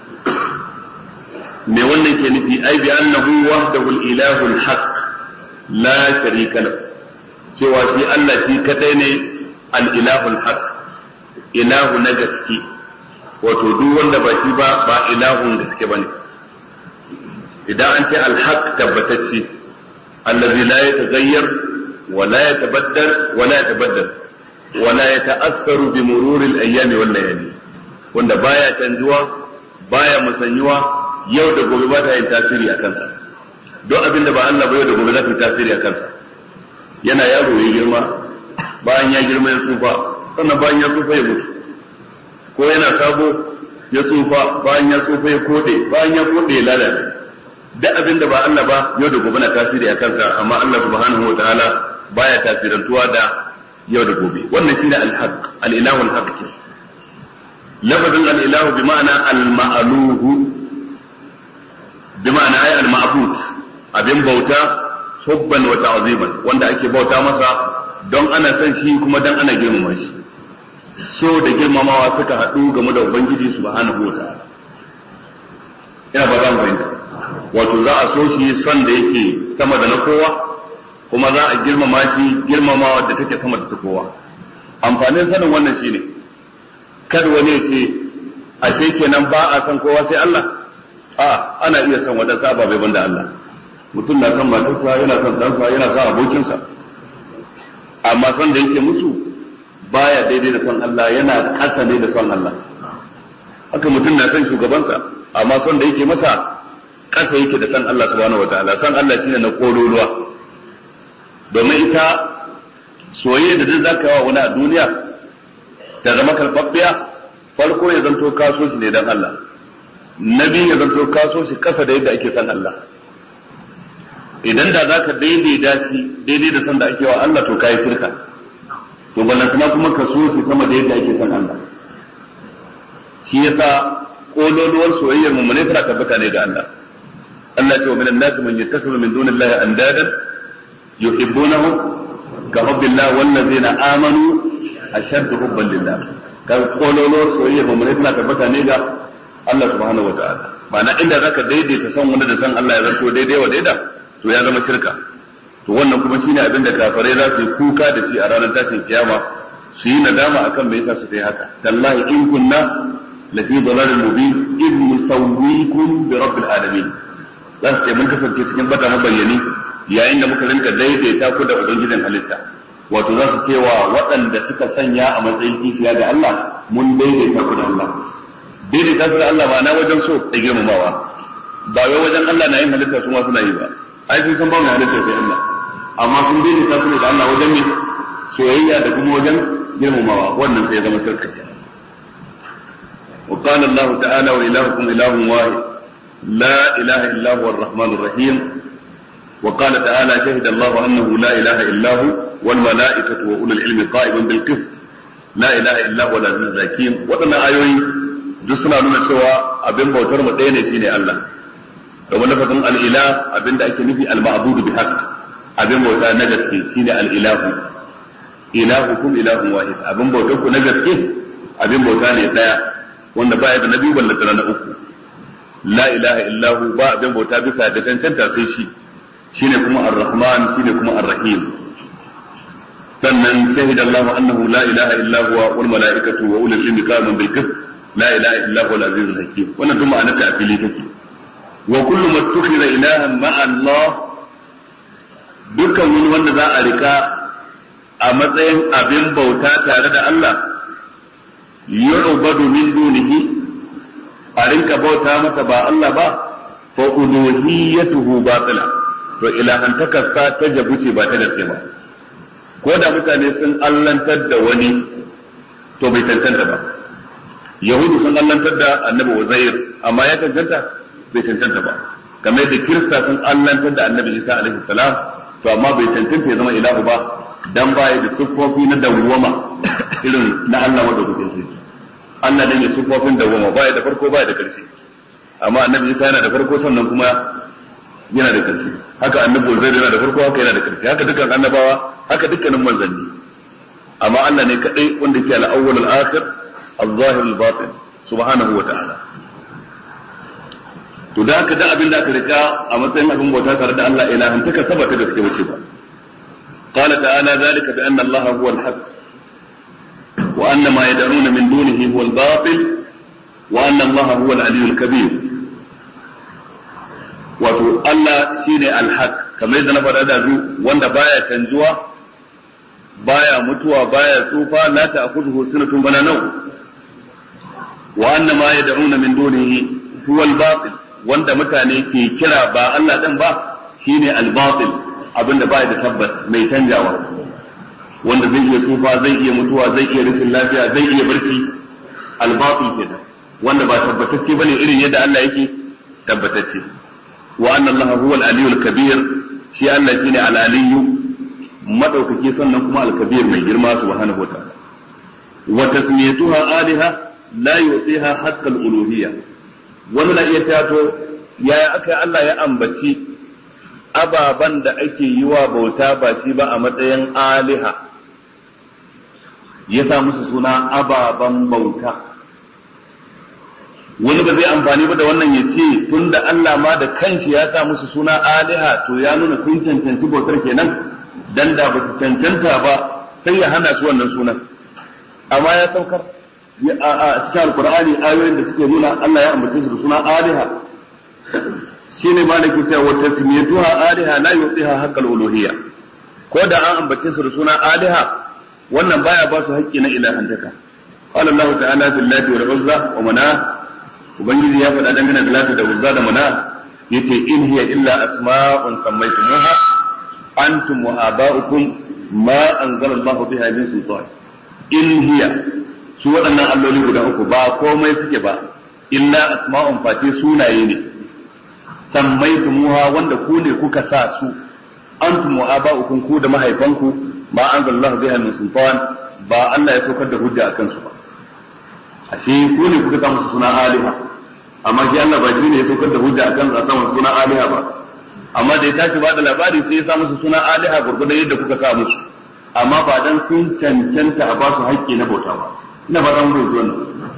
me wannan ke nufi ai bi annahu wahdahu al-ilahu al-haq la sharika lahu cewa shi Allah shi kadai ne al-ilahu al-haq ilahu na gaske wato duk wanda ba shi ba ba ilahun gaske bane idan an ce al-haq tabbatacce allazi la yataghayyar wa la yatabaddal wa la yatabaddal wa la yata'assaru bi murur al-ayyam wal layali wanda baya canjuwa baya musanyuwa yau da gobe ba ta yin tasiri a kansa don abin da ba Allah ba yau da gobe za ta yi tasiri a kansa yana yaro ya girma bayan ya girma ya tsufa sannan bayan ya tsufa ya mutu ko yana sabo ya tsufa bayan ya tsufa ya kode bayan ya kode ya lalace duk abin da ba Allah ba yau da gobe na tasiri a kansa amma Allah subhanahu wa ta'ala baya tasirantuwa da yau da gobe wannan shine al-haq al-ilahu al-haq lafazin al-ilahu bi ma'ana al-ma'luhu bima'ana ay al-ma'bud abin bauta hubban wa ta'ziman wanda ake bauta masa don ana san shi kuma dan ana girmama shi so da girmamawa suka haɗu game da ubangiji subhanahu wa ta'ala ina ba zan fahimta wato za a so shi son da yake sama da na kowa kuma za a girmama shi girmamawa da take sama da ta kowa amfanin sanin wannan shine kada wani ya ce a sai kenan ba a san kowa sai Allah a ana iya son wadansu ababai banda Allah. Mutum na son matarsa, yana son ɗansa, yana son abokinsa, amma son da yake musu baya daidai da son Allah, yana ƙasa ne da son Allah. Haka mutum na son shugabansa, amma son da yake masa ƙasa yake da son Allah subhanahu wataala. Son Allah shine na kololuwa, domin ita soyayya da duk zaka yawa wani a duniya ta zama karɓaɓɓiya, farko ya zanto kaso shi ne dan Allah, na biyu ya zanto kaso shi ƙasa da yadda ake son Allah. Idan da za ka daidaita shi daidai da san da ake wa Allah to kayi shirka, to ballantana kuma ka so shi sama da yadda ake son Allah. Shi yasa kololuwar soyayyar mummune tana tabbata ne ga Allah. Allah ce wa minan nasi man yattakhidhu min dunillahi andadan yuhibbunahum ka hubbillah wallazina amanu ashaddu hubban lillah. Ka kololuwar soyayyar mummune tana tabbata ne ga Allah subhanahu wataala. Ma'ana inda zaka daidaita san wanda da san Allah ya zanto daidai wa daida to ya zama shirka. To wannan kuma shine abin da kafirai za su yi kuka da shi a ranar tashin kiyama, su yi nadama akan me yasa su yi haka. Tallahi in kunna lafi dalalin mubin in musawwikum bi rabbil alamin. Za su ce mun kasance cikin bata mabayyani yayin da muka rinka daidaita ku da ubangijin halitta. Wato za su ce wa waɗanda suka sanya a matsayin kishiya ga Allah, mun daidaita ku da Allah. Daidaita ku da Allah ba na wajen so da girmamawa, ba wai wajen Allah na yin halitta su ma suna yi ba. Ai sun san ba mu halitta sai Allah, amma sun daidaita su ne da Allah wajen ne soyayya da kuma wajen girmamawa, wannan sai ya zama shirka kenan. wa qala Allah ta'ala wa ilahukum ilahun wahid la ilaha illa huwa ar-rahman ar-rahim wa qala ta'ala shahida Allah annahu la ilaha illa hu wal malaikatu wa ulul ilmi qa'iman bil qist la ilaha illa huwa al-aziz al-hakim. Wadannan ayoyi duk suna nuna cewa abin bautar mu ɗaya ne shine Allah. kamar lafazin al'ila abinda ake nufi al-ma'budu bi haqq, abin bauta na gaske shine al-ilahu. Ilahukum ilahun wahid, abin bautar ku na gaske abin bauta ne daya wanda baya da nabi walla tana na uku. La ilaha illahu, ba abin bauta bisa da cancanta sai shi, shine kuma ar-rahman shine kuma ar-rahim. Sannan shahida Allah annahu la ilaha illa huwa wal malaikatu wa ulul ilmi qa'iman bil qist la ilaha illa huwa al-aziz al-hakim. Wannan duk ma'anar ta a fili take. wa kullu ma tukhira ilahan ma Allah, dukkan wani wanda za a rika a matsayin abin bauta tare da Allah, yu'badu min dunihi, a rinka bauta masa ba Allah ba, fa uluhiyatuhu batila, to ilahantakarsa ta jabu ce ba ta gaske ba. Ko da mutane sun allantar da wani to bai tantanta ba. Yahudu sun allantar da annabi Uzair, amma ya tantanta bai cancanta ba. Kamar da Kirista sun allantar da annabi Isa alaihi salam, to amma bai cancanta ya zama ilahu ba, dan baya da siffofi na dawwama irin na Allah madaukakin sarki. Allah dan ya siffofin dawwama, baya da farko baya da karshe. Amma annabi Isa yana da farko sannan kuma yana da karshe. Haka annabi Uzair yana da farko, haka yana da karshe. Haka dukkan annabawa, haka dukkanin manzanni. Amma Allah ne kadai wanda yake al-awwal al-akhir, al-zahir al-batin, subhanahu wa ta'ala. To da haka da abin da aka rika a matsayin abin bauta tare da Allah ilahan taka sabata da suke wuce ba. Qala ta'ala zalika bi anna Allah huwa al-haq wa anna ma yad'una min dunihi huwa al-batil wa anna Allah huwa al-'aliyyu al-kabir. Wato Allah shine al-haq, kamar yadda na faɗa da zu, wanda baya canjuwa, baya mutuwa, baya tsufa, la ta'khudhuhu sinatun wala nawm. Wa anna ma yad'una min dunihi huwa al-batil, wanda mutane ke kira ba Allah din ba shine al-batil, abinda baya da tabbas, mai canjawa, wanda zai iya tsufa, zai iya mutuwa, zai iya rashin lafiya, zai iya barci. Al-batil kenan, wanda ba tabbatacce bane irin yadda Allah yake tabbatacce. Wa anna Allah huwa al-'aliyyu al-kabir, shi Allah shine al-'aliyyu madaukaki, sannan kuma al-kabir mai girma subhanahu wa ta'ala. Wa tasmiyatuha aliha la yu'tiha haqq al-uluhiyya. Wani na iya tato yaya aka Allah ya ambaci ababan da ake yi wa bauta ba shi ba a matsayin aliha, ya sa musu suna ababan bauta. Wani ba zai amfani ba da wannan ya ce tun da Allah ma da kanshi ya sa musu suna aliha, to ya nuna sun cancanci bautar kenan, dan da ba su cancanta ba sai ya hana su wannan sunan. Amma ya saukar a cikin alkur'ani ayoyin da suke nuna Allah ya ambace su da suna aliha, shine malaki ta wa tasmiyatuha aliha la yusiha haqqal uluhiyya ko da an ambace su da suna aliha wannan baya ba su haƙƙi na ilahantaka qala Allah ta'ala fil lati wal uzza wa manah ubangiji ya faɗa dangane da lati da uzza da manah yace in hiya illa asma'un sammaytumuha antum wa aba'ukum ma anzala Allah biha min sultan in hiya su waɗannan alloli guda uku ba komai suke ba illa asma'un fati sunaye ne sammaytumuha wanda ku ne kuka sa su antum wa aba'ukum ku da mahaifanku ma anzalallahu biha min sultan ba Allah ya saukar da hujja akan su ba ashe ku ne kuka sa musu suna aliha amma shi Allah ba shi ne ya saukar da hujja akan su a saman suna aliha ba amma da ya tashi ba da labari sai ya sa musu suna aliha gurgurdan yadda kuka sa musu amma ba dan sun cancanta a ba su haƙƙi na bauta ba ina ba dan rubuta wannan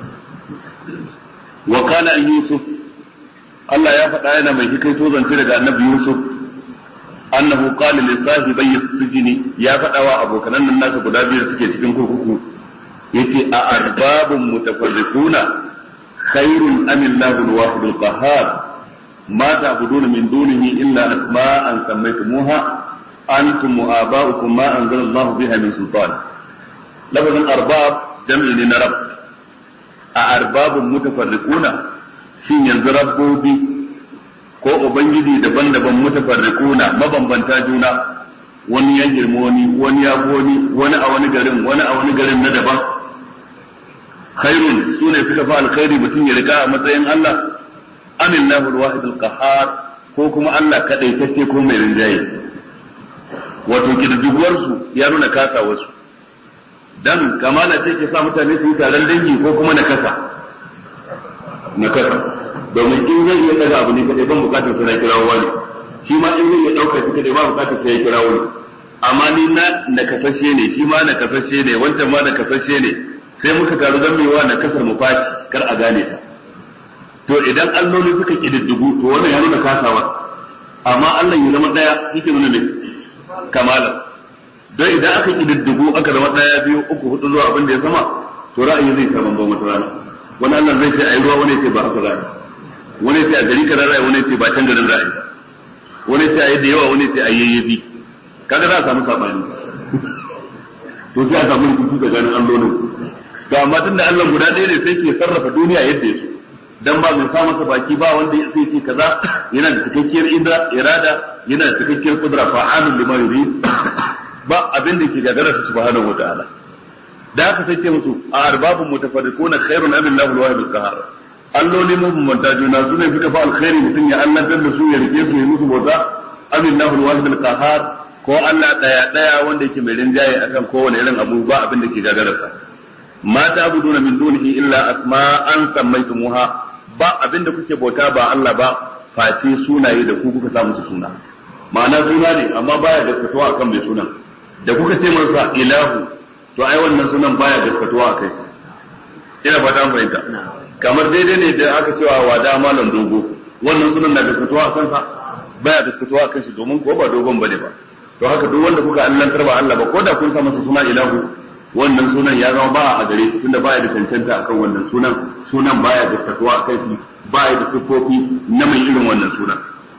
wa kana yusuf Allah ya faɗa yana mai hikaito zance daga annabi Yusuf annahu qala li sahibi sijini ya faɗa wa abokanan nan nasa guda biyu suke cikin kurkuku yace a arbabun mutafarriquna khairun am Allahu al-wahid al-qahhar ma ta'buduna min dunihi illa asma'an sammaytumuha antum wa aba'ukum ma anzala Allahu biha min sultan lafazan arbab jam'i ne na rabb a arbabun mutafarriquna shin yanzu rabbobi ko ubangiji daban-daban mutafarriquna mabambanta juna wani ya girma wani wani ya wani wani a wani garin wani a wani garin na daban khairun sune suka fa alkhairi mutum ya riga a matsayin Allah amillahu alwahid alqahhar ko kuma Allah kadai take ko mai rinjaye wato kidduguwar su ya nuna kasa wasu dan kamala take sa mutane su yi taron dangi ko kuma na kasa na kasa domin in zai iya daga abu ne kadai ban bukatar sai na kirawo wani shi ma in zai iya dauka shi kadai ba bukatar sai ya kirawo wani amma ni na na kasashe ne shi ma na kasashe ne wancan ma na kasashe ne sai muka taru dan mewa na kasar mu fashi kar a gane ta to idan alloli suka kididdigu to wannan ya nuna kasawa amma Allah ya zama daya yake nuna ne kamala don idan aka kididdigu aka zama daya biyu uku hudu zuwa abin da ya sama to ra'ayi zai ta bambam wata rana wani Allah zai ce ayi ruwa wani ce ba haka ra'ayi wani ce a gari kaza ra'ayi wani ce ba can garin ra'ayi wani ce ayi da yawa wani ce ayi yayyafi kaga za a samu sabani to sai a samu rubutu da ganin allolin to amma tunda Allah guda ɗaya ne sai ke sarrafa duniya yadda ya so dan ba mai sa masa baki ba wanda ya sai ce kaza yana da cikakkiyar irada yana da cikakkiyar kudura fa'alun lima yurid ba abin da ke gagara su subhanahu wataala da haka sai ce musu a arbabun mutafarriquna khairun am Allahu al-wahid al-qahhar alloli mun manta juna su ne suka fa alkhairi mutum ya Allah dan da su ya rike su ya musu bauta am Allahu al-wahid al-qahhar ko Allah daya daya wanda yake mai rinjaye akan kowane irin abu ba abin da ke gagararsa ma ta'buduna min dunihi illa asma'an sammaytumuha ba abin da kuke bauta ba Allah ba face sunaye da ku kuka sa musu suna ma'ana suna ne amma baya gaskatuwa akan mai sunan da kuka ce masa ilahu to ai wannan sunan baya gaskatuwa akai ina fata an fahimta kamar daidai ne da aka cewa wada malam dogo wannan sunan na gaskatuwa akan sa baya gaskatuwa akan shi domin ko ba dogon bane ba to haka duk wanda kuka allantar ba Allah ba ko da kun sa masa suna ilahu wannan sunan ya zama ba a gare shi tunda baya da cancanta akan wannan sunan sunan baya gaskatuwa akan shi baya da sifofi na mai irin wannan sunan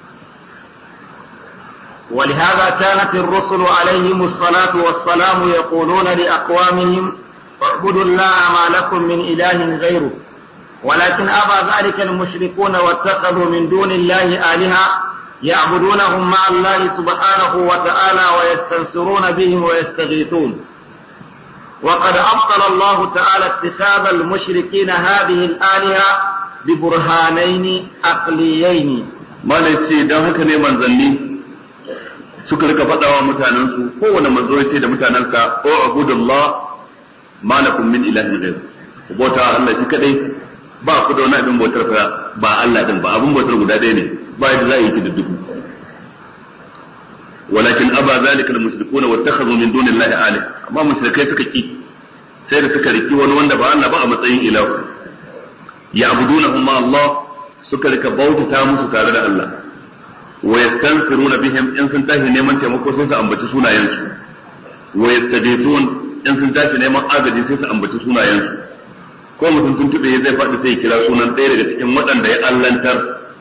ولهذا كانت الرسل عليهم الصلاة والسلام يقولون لأقوامهم اعبدوا الله ما لكم من إله غيره ولكن أبى ذلك المشركون واتخذوا من دون الله آلهة يعبدونهم مع الله سبحانه وتعالى ويستنصرون بهم ويستغيثون وقد أبطل الله تعالى اتخاذ المشركين هذه الآلهة ببرهانين عقليين ما ليس ده هكذا منزلني suka rika faɗawa mutanensu kowane manzo ya ce da mutanensa o abudullah ma lakum min ilahin ghayr ku bauta Allah shi kadai ba ku da wani abin bautar fa ba Allah din ba abin bautar guda ɗaya ne ba yadda za a yi ki dudduku walakin aba zalika al-mushrikun wattakhadhu min dunillahi alih amma mushrikai suka ki sai da suka riki wani wanda ba Allah ba a matsayin ilahu ya'budunahum ma Allah suka rika bautata musu tare da Allah wa yastansiruna bihim in sun tashi neman taimako sai su ambaci sunayensu wa yastajidun in sun tashi neman agaji sai su ambaci sunayensu ko mutum tun tube zai faɗi sai kira sunan ɗaya daga cikin waɗanda ya allantar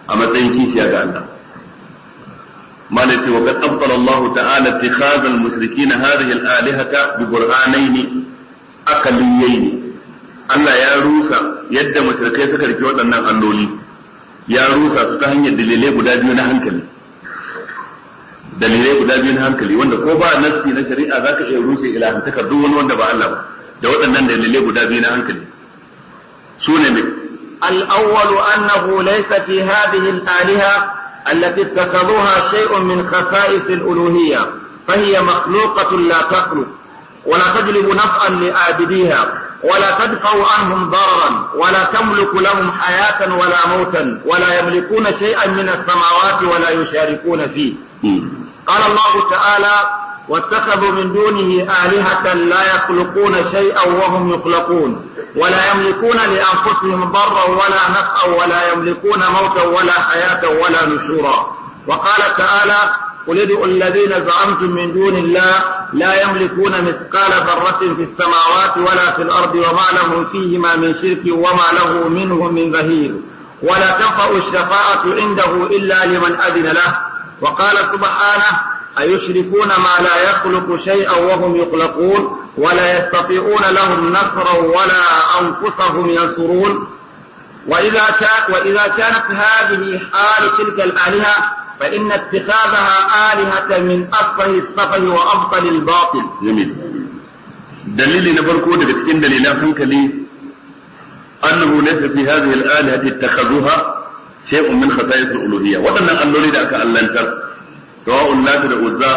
a matsayin kishiya ga Allah malaka wa qad abtala Allah ta'ala ittikhadha al-mushrikeen hadhihi al-alihata bi burhanayn aqliyayn Allah ya rusa yadda mushrikai suka rike waɗannan alloli ya rusa su ta hanyar dalilai guda biyu na hankali dalilai guda biyu na hankali wanda ko ba nassi na shari'a zaka iya rushe ilahantakar duk wani wanda ba Allah ba da waɗannan dalilai guda biyu na hankali su ne mai الأول أنه ليس في هذه الآلهة التي اتخذوها شيء من خصائص الألوهية فهي مخلوقة لا تخلق ولا تجلب نفعا لآبديها ولا تدفع عنهم ضررا ولا تملك لهم حياة ولا موتا ولا يملكون شيئا من السماوات ولا يشاركون فيه. قال الله تعالى واتخذوا من دونه آلهة لا يخلقون شيئا وهم يخلقون ولا يملكون لأنفسهم ضرا ولا نفعا ولا يملكون موتا ولا حياة ولا نشورا. وقال تعالى قل ادعوا الذين زعمتم من دون الله لا يملكون مثقال ذرة في السماوات ولا في الأرض وما لهم فيهما من شرك وما له منهم من ظهير ولا تنفع الشفاعة عنده إلا لمن أذن له. وقال سبحانه أيشركون ما لا يخلق شيئا وهم يخلقون ولا يستطيعون لهم نصرا ولا أنفسهم ينصرون. وإذا كان وإذا كانت هذه حال تلك الآلهة فإن اتخاذها آلهة من أفه السفه وأبطل الباطل. جميل. دليل نبركو daga cikin dalilan hankali أنه ليس في هذه الآلهة اتخذوها شيء من خصائص الألوهية. waɗannan alloli da aka allantar sawa'un lati da uzza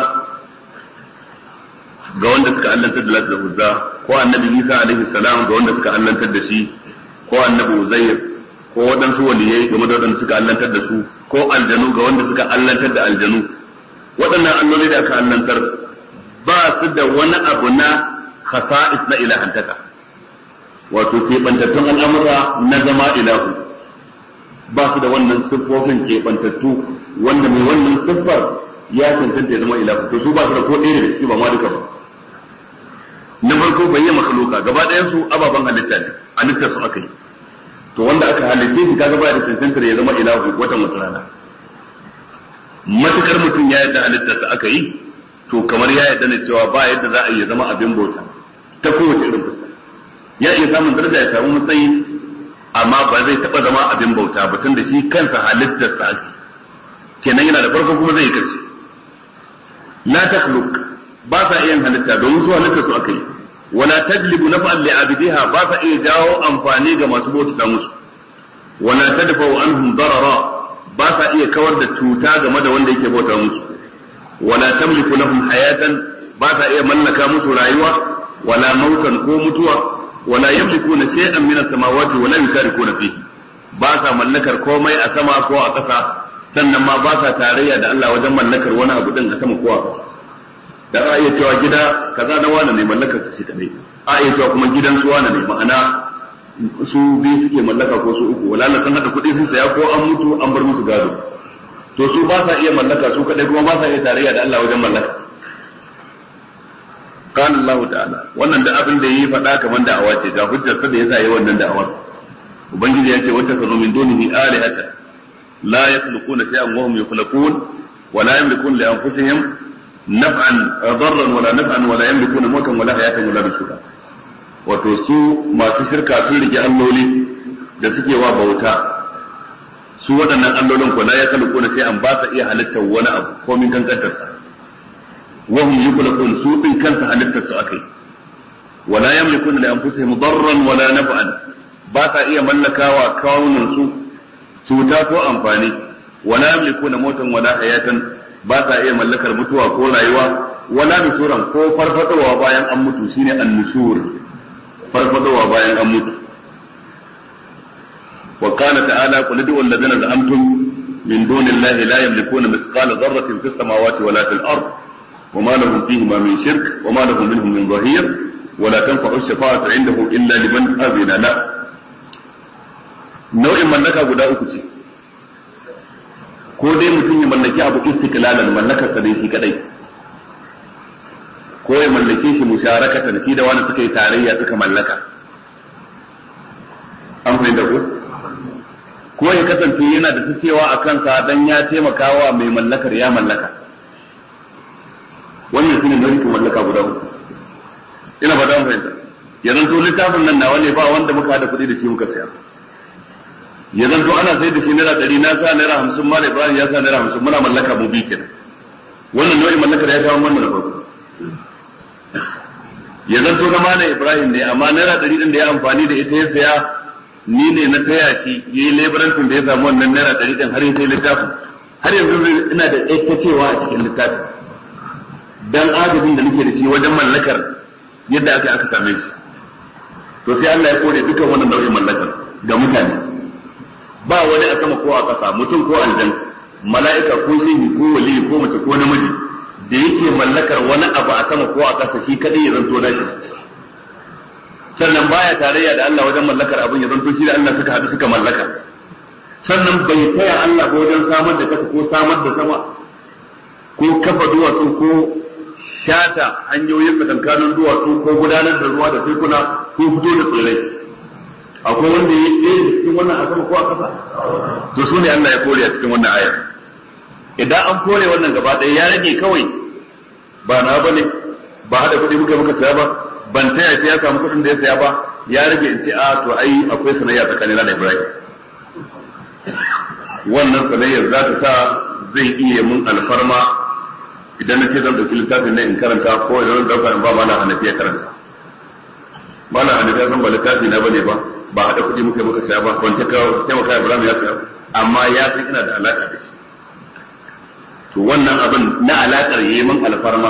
ga wanda suka allantar da lati da uzza ko annabi Isa alaihi salam ga wanda suka allantar da shi ko annabi Uzair ko waɗansu waliyai game da waɗanda suka allantar da su ko aljanu ga wanda suka allantar da aljanu waɗannan alloli da aka allantar ba su da wani abu na khasa'is na ilahantaka wato keɓantattun al'amura na zama ilahu ba su da wannan siffofin keɓantattu wanda mai wannan siffar ya cancanta ya zama ilahu to su ba su da ko ɗaya da ciki ba ma duka ba na farko bayyana makhluka gaba ɗayan su ababen halitta ne halittar su aka yi to wanda aka halitta shi kaga ba da cancantar ya zama ilahu watan wata rana matukar mutum ya yadda halittar sa aka yi to kamar ya yadda ne cewa ba yadda za a yi zama abin bauta ta kowace irin fuska ya iya samun daraja ya samu matsayi amma ba zai taba zama abin bauta ba tun da shi kansa halittar sa ake kenan yana da farko kuma zai karshe la takhluq ba sa iya halitta domin su halittar su aka yi wala tajlibu naf'an li abidiha ba sa iya jawo amfani ga masu bauta musu wala tadfa'u anhum darara ba sa iya kawar da cuta game da wanda yake bauta musu wala tamliku lahum hayatan ba sa iya mallaka musu rayuwa wala mautan ko mutuwa wala yamlikuna shay'an min as-samawati wala yusharikuna fihi ba sa mallakar komai a sama ko a ƙasa sannan ma ba sa tarayya da Allah wajen mallakar wani abu din a sama ko a ƙasa da a iya cewa gida kaza na wani ne mallakar su shi kadai a iya cewa kuma gidan su wani ne ma'ana su biyu suke mallaka ko su uku wala na san hada kuɗi sun saya ko an mutu an bar musu gado to su ba sa iya mallaka su kadai kuma ba sa iya tarayya da Allah wajen mallaka قال الله تعالى wannan da abin da yi faɗa kamar da awace ga hujjar sa da yasa yayi wannan da'awar ubangiji ya ce wata kanu min dunihi alihata la yakhluquna shay'an wa hum yakhluqun wa la yamlikuna li anfusihim naf'an darran wa la naf'an wa la yamlikuna mautan wa la hayatan wa la nushura wato su masu shirka sun rike alloli da suke wa bauta su waɗannan allolin ko la yakhluquna shay'an ba sa iya halittar wani abu ko min kankantar sa وهم يخلقون سوء كانت حلتة سؤكي ولا يملكون لأنفسهم ضرا ولا نفعا باتا إيا ملكا وكاون سوء سوتاكو أنفاني ولا يملكون موتا ولا حياة باتا إيا ملكا المتوى كو رأيوا ولا نشورا كو فرفتوا وبايا أمتو سيني النشور فرفتوا وبايا أمتو وقال تعالى قل ادعوا الذين زعمتم من دون الله لا يملكون مثقال ذرة في السماوات ولا في الأرض وما لهم فيهما من شرك وما لهم منهم من ظهير ولا تنفع الشفاعة عنده إلا لمن أذن له nau'in mallaka guda uku ce ko dai mutum ya mallaki abu istiqlalan mallakar sa dai shi kadai ko ya mallake shi musharakatan shi da wani suka yi tarayya suka mallaka an fahimta ko ko ya kasance yana da cewa a kansa dan ya taimakawa mai mallakar ya mallaka. Wannan shine nau'in mallaka guda uku. Ina ba da fahimta. Yanzu to littafin nan nawa ne ba wanda muka hada kuɗi da shi muka saya. Yanzu to ana sai da shi naira ɗari na sa naira hamsin Malam Ibrahim ya sa naira hamsin muna mallaka mu bi kenan. Wannan nau'in mallakar ya kawo wannan da farko. Yanzu to na Malam Ibrahim ne amma naira ɗari din da ya amfani da ita ya saya ni ne na taya shi yayi leburancin da ya samu wannan naira ɗari din har ya sai littafin. Har yanzu ina da cewa a cikin littafin. Dan agabin da nake da shi wajen mallakar yadda aka aka same shi. To sai Allah ya kore dukan wannan nau'in mallakar ga mutane. Ba wani a sama ko a ƙasa, mutum ko aljan, mala'ika ko shehi ko wali ko mace ko namiji da yake mallakar wani abu a sama ko a ƙasa shi kadai ya zanto nashi. Sannan baya tarayya da Allah wajen mallakar abin ya zanto shi da Allah suka haɗu suka mallaka. Sannan bai taya Allah ba wajen samar da ƙasa ko samar da sama ko kafa duwatsu ko shata hanyoyin tsakankanin duwatsu ko gudanar da ruwa da tekuna ko fito da tsirrai. Akwai wanda ya yi cikin wannan a sama ko a ƙasa? To su ne Allah ya kore a cikin wannan ayar. Idan an kore wannan gaba ɗaya ya rage kawai ba na bane ba haɗa kuɗi muka muka saya ba ban taya sai ya samu kuɗin da ya saya ba ya rage in ce a to ai akwai sanayya tsakanina da Ibrahim. Wannan sanayyar za ta sa zai iya mun alfarma idan na ce zan ɗauki littafin nan in karanta ko idan zan ɗauka in ba Malam Hanafi ya karanta. Malam Hanafi ya san ba littafi na bane ba ba haɗa kuɗi muka muka saya ba ban taimaka Ibrahim ya saya amma ya san ina da alaƙa da shi. To wannan abin na alaƙar yayi min alfarma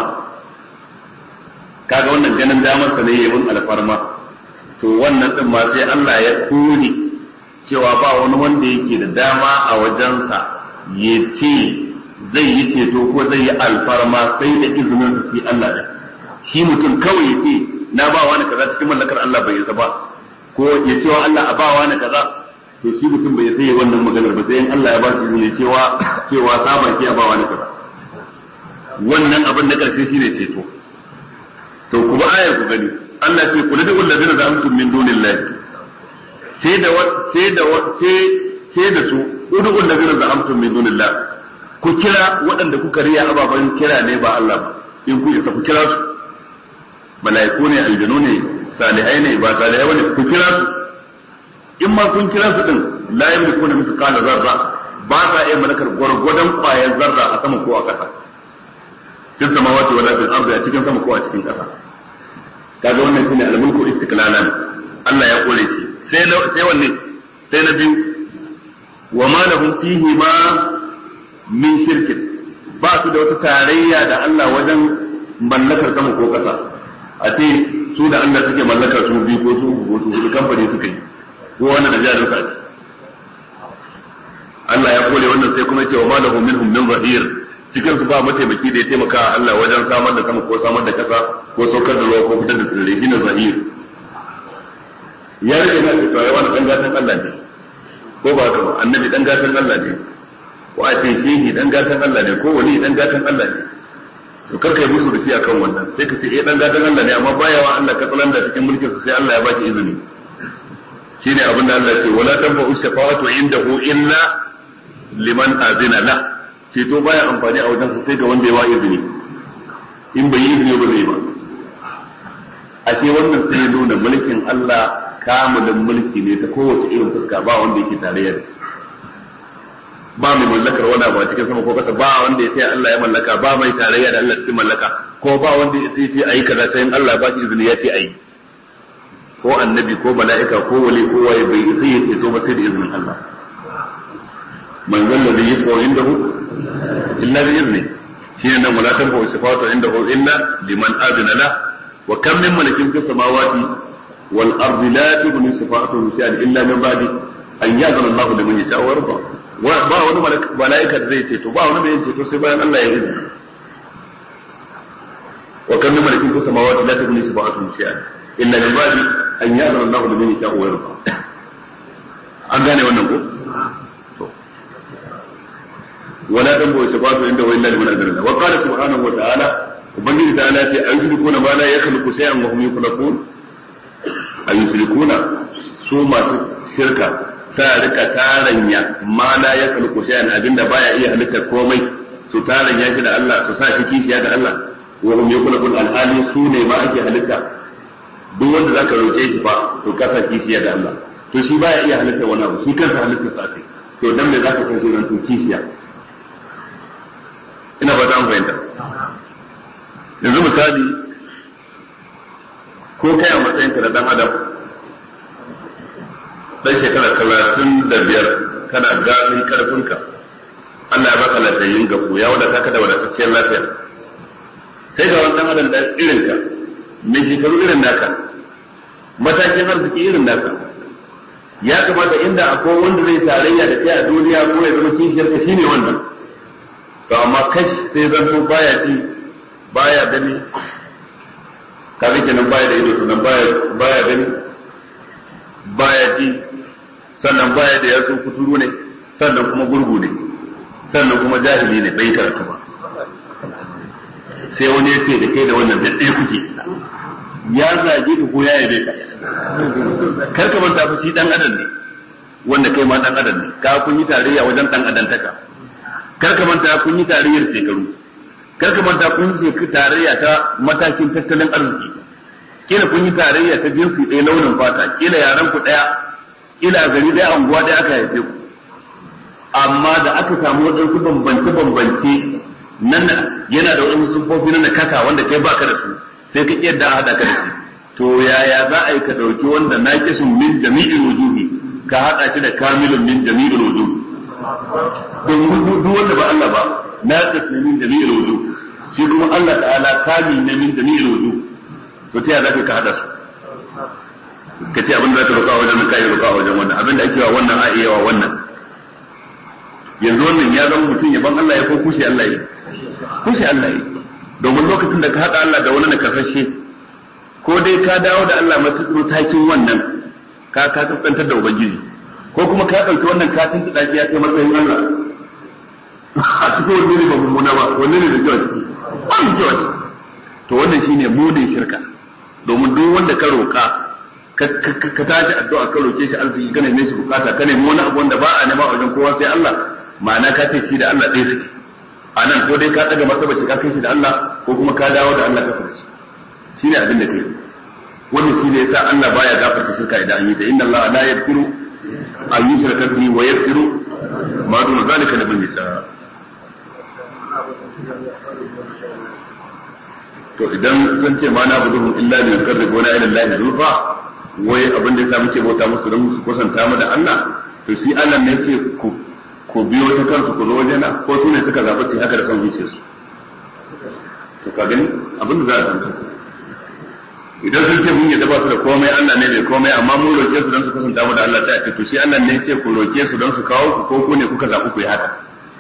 kaga wannan ganin damar sa ne yayi min alfarma to wannan din ma sai Allah ya kore cewa ba wani wanda yake da dama a wajensa ya ce zai yi ceto ko zai yi alfarma sai da izinin sa sai Allah ne. Shi mutum kawai ya ce na ba wani kaza cikin mallakar Allah bai yi ba ko ya ce wa Allah a ba wani kaza to shi mutum bai sai wannan maganar ba sai in Allah ya ba shi izini cewa cewa saban ki a ba wani kaza. Wannan abin na karshe shine ceto. To kuma ayar ku gani Allah ce kullu dul ladina za'amtum min dunillahi sai da sai da sai da su udul ladina za'amtum min dunillahi ku kira waɗanda kuka riya ababan kira ne ba Allah ba in ku isa ku kira su malaiku ne aljanu ne salihai ne ba salihai bane ku kira su in ma kun kira su din la yamliku na mithqala zarra ba sa iya malakar gwargwadon kwayar zarra a sama ko a ƙasa cikin samawati wala fil ardi a cikin sama ko a cikin ƙasa kaga wannan shine al-mulku istiqlalan Allah ya kore shi sai sai wanne sai na biyu wa ma lahum fihi ma min shirkin ba su da wata tarayya da Allah wajen mallakar sama ko ƙasa a ce su da Allah suke mallakar su biyu ko su ko su kamfani suka yi ko wannan da jarin sa Allah ya kore wannan sai kuma ce wa ma lahum minhum min zahir cikin su ba mataimaki da ya taimaka Allah wajen samar da sama ko samar da kasa ko saukar da ruwa ko fitar da tsirrai shine zahir ya rage na ce to wani dan gatan Allah ne ko ba haka ba annabi dan gatan Allah ne ko a ce shehi dan gatan Allah ne ko wali dan gatan Allah ne to karka yi musu da shi akan wannan sai ka ce eh dan gatan Allah ne amma baya wa Allah ka tsalanda cikin mulkin sa sai Allah ya baki izini shine abin da Allah ya ce wala tanfa'u shafa'atu indahu illa liman azina la ceto baya amfani a wajen sai ga wanda ya wa izini in bai yi izini ba zai ba a ce wannan sai ya nuna mulkin Allah kamulin mulki ne ta kowace irin fuska ba wanda yake tarayya da ba mai mallakar wani abu a cikin sama ko kasa ba wanda ya sai Allah ya mallaka ba mai tarayya da Allah cikin mallaka ko ba wanda ya sai ayi kaza sai in Allah ba shi izini ya ce ayi ko annabi ko mala'ika ko wali ko waye bai sai ya ce ba sai da izinin Allah man zalla da yasfa indahu illa bi izni shine nan wala tanfa sifatu indahu illa liman adina la wa kam min malakin fis samawati wal ardi la tughni sifatuhum shay'an illa min ba'di an ya'zana Allahu liman yasha'u wa yarda ba wani mala'ika da zai ce to ba wani mai ce to sai bayan Allah ya yi wa kan malakin fis samawati la tughni sifatuhum shay'an illa min ba'di an ya'zana Allahu liman yasha'u wa yarda an gane wannan ko ولا تنبو شفاعته عنده الا لمن اذن له وقال سبحانه وتعالى وبنجي تعالى ايشركون ما لا يخلق شيئا وهم يخلقون ايشركون su masu shirka ta rika taranya ma la ya kalku shay'an abinda baya iya halitta komai su taranya shi da Allah su sa shi kishiya da Allah wa hum yakulul alhali su ne ma ake halitta duk wanda zaka roke shi fa to ka sa kishiya da Allah to shi baya iya halitta wani abu shi kansa halitta sa kai to dan me zaka san shi ran to kishiya ina ba ta fahimta yanzu misali ko kai a matsayin ka da dan adam dan shekara talatin da biyar kana ganin karfinka Allah ya baka lafiyayyen gafu ya wadata ka da wadatacciyar lafiya sai ga wannan adam da irin ka mai shekaru irin naka matakin arziki irin naka ya kamata inda akwai wanda zai tarayya da kai a duniya ko ya zama kishiyar ka shine wannan to amma kai sai zanto baya ji baya gani kaga kenan baya da ido sannan baya baya gani baya ji sannan baya da yatsu kuturu ne sannan kuma gurgu ne sannan kuma jahili ne bai karatu ba sai wani ya ce da kai da wannan da ɗaya kuke ya zage ka ko ya yabe ka kar ka manta fa shi dan adam ne wanda kai ma dan adam ne ka kun yi tarayya wajen dan adantaka kar ka manta kun yi tarayyar shekaru kar ka manta kun yi tarayya ta matakin tattalin arziki kila kun yi tarayya ta jinsi ɗaya launin fata kila yaran ku ɗaya kila a gari ɗaya anguwa ɗaya aka haife ku amma da aka samu waɗansu bambance bambance nan yana da waɗansu sufofi na nakasa wanda kai baka da su sai ka yadda a haɗa ka da shi to yaya za a yi ka ɗauki wanda naqisun min jami'il wujuhi ka haɗa shi da kamilun min jami'il wujuhi domin duk wanda ba Allah ba naqis ne min jami'il wujuhi shi kuma Allah ta'ala kamil ne min jami'il wujuhi to ta yaya za ka haɗa su ka ce abin da za ka roƙa wajen ka yi roƙa wajen wannan abin da ake wa wannan a iya wa wannan yanzu wannan ya zama mutum yaban Allah ya ko kushe Allah ya kushe Allah ya domin lokacin da ka haɗa Allah da wani na kasashe ko dai ka dawo da Allah matuƙar takin wannan ka ka tsantar da ubangiji ko kuma ka ɗauki wannan ka tuntuɗa shi ya kai matsayin Allah a cikin wani ne ba mummuna ba wani ne da kyau ciki ba mu kyau ciki to wannan shine munin shirka domin duk wanda ka roƙa ka tashi addu'a ka roke shi arziki ka neme shi bukata ka nemi wani abu wanda ba a nema a wajen kowa sai Allah ma'ana ka ce shi da Allah ɗaya suke a nan ko dai ka ɗaga martaba shi ka kai shi da Allah ko kuma ka dawo da Allah ka farci shi ne abin da kai wannan shi ne yasa Allah baya gafarta shirka idan an yi ta inna Allah la yaghfiru an yushraka bihi wa yaghfiru ma duna zalika liman yasha to idan sun ce ma na buduhum illa bi yuqarribuna ila Allah zulfa wai abin da yasa muke bauta musu don su kusanta mu da Allah to shi Allah ne yake ku ku biyo ta kansu ku zo wajena ko su ne suka zaɓa su haka da kan zuciyarsu to ka gani abin da za a tantance idan sun ce mun yadda ba su da komai Allah ne mai komai amma mun roke su don su kusanta mu da Allah sai a ce to shi Allah ne yake ku roke su don su kawo ku ko ku ne kuka zaɓi ku yi haka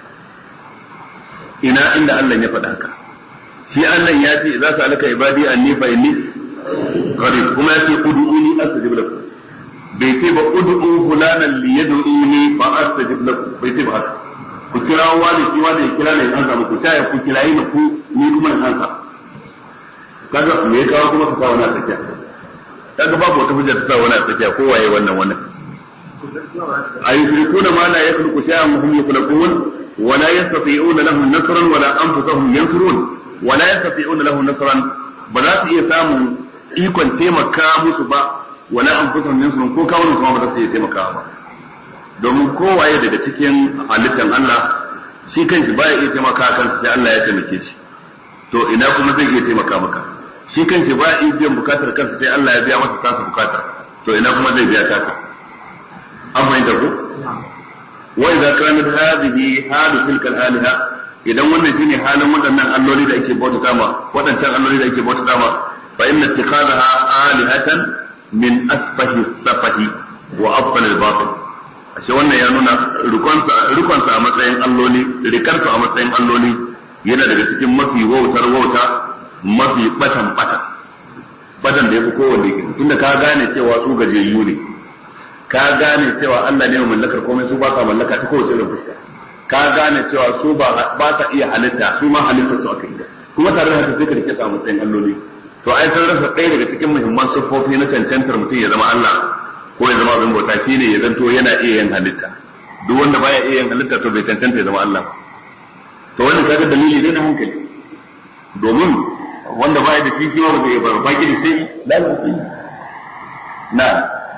ina inda Allah ya faɗa haka shi Allah ya ce idza sa'alaka ibadi anni fa inni qarib kuma ya ce ud'uni astajib lakum bai ce ba ud'u fulanan li yad'uni fa astajib lakum bai ce ba haka ku kira wani shi wani ya kira ne an samu ku taya ku kirayi na ku ni kuma in ansa kaga me ya kawo kuma ka sa wani a tsakiya kaga babu wata hujja ta sa wani a tsakiya ko waye wannan wannan ayyukuna ma la yakhluqu shay'an wa hum yakhluqun wa la yastati'una lahum nasran wa la anfusuhum yansurun wa la yastati'una lahum nasran ba za su iya samun ikon taimaka musu ba wala anfusuhum yansurun ko kawai su ma ba za su iya taimakawa ba domin kowaye daga cikin halittan Allah shi kanshi baya iya taimaka kansa sai Allah ya taimake shi to ina kuma zai iya taimaka maka shi kanshi baya iya biyan bukatar kansa sai Allah ya biya masa tasa bukatar to ina kuma zai biya taka an fahimta ko wa idza kanat hadhihi halu tilka al-aliha idan wannan shine halin waɗannan alloli da ake bauta ma waɗancan alloli da ake bauta ma fa inna ittikhadaha alihatan min asfahi safahi wa afdal al-batil ashe wannan ya nuna rukunsa rukunsa a matsayin alloli rikarsa a matsayin alloli yana daga cikin mafi wautar wauta mafi batan batan batan da yafi kowanne tunda ka gane cewa su gajiyayyu ne ka gane cewa Allah ne mai mallakar komai su ba ka mallaka ta kowace irin fuska ka gane cewa su ba ba ta iya halitta su ma halittar su aka yi kuma tare da haka sai ka rike su a matsayin alloli to ai sun rasa ɗaya daga cikin muhimman siffofi na cancantar mutum ya zama Allah ko ya zama abin bauta shine ya zanto yana iya yin halitta duk wanda baya iya yin halitta to bai cancanta ya zama Allah to wannan kaga dalili ne na hankali domin wanda baya da shi ma ba zai bar baki da sai la na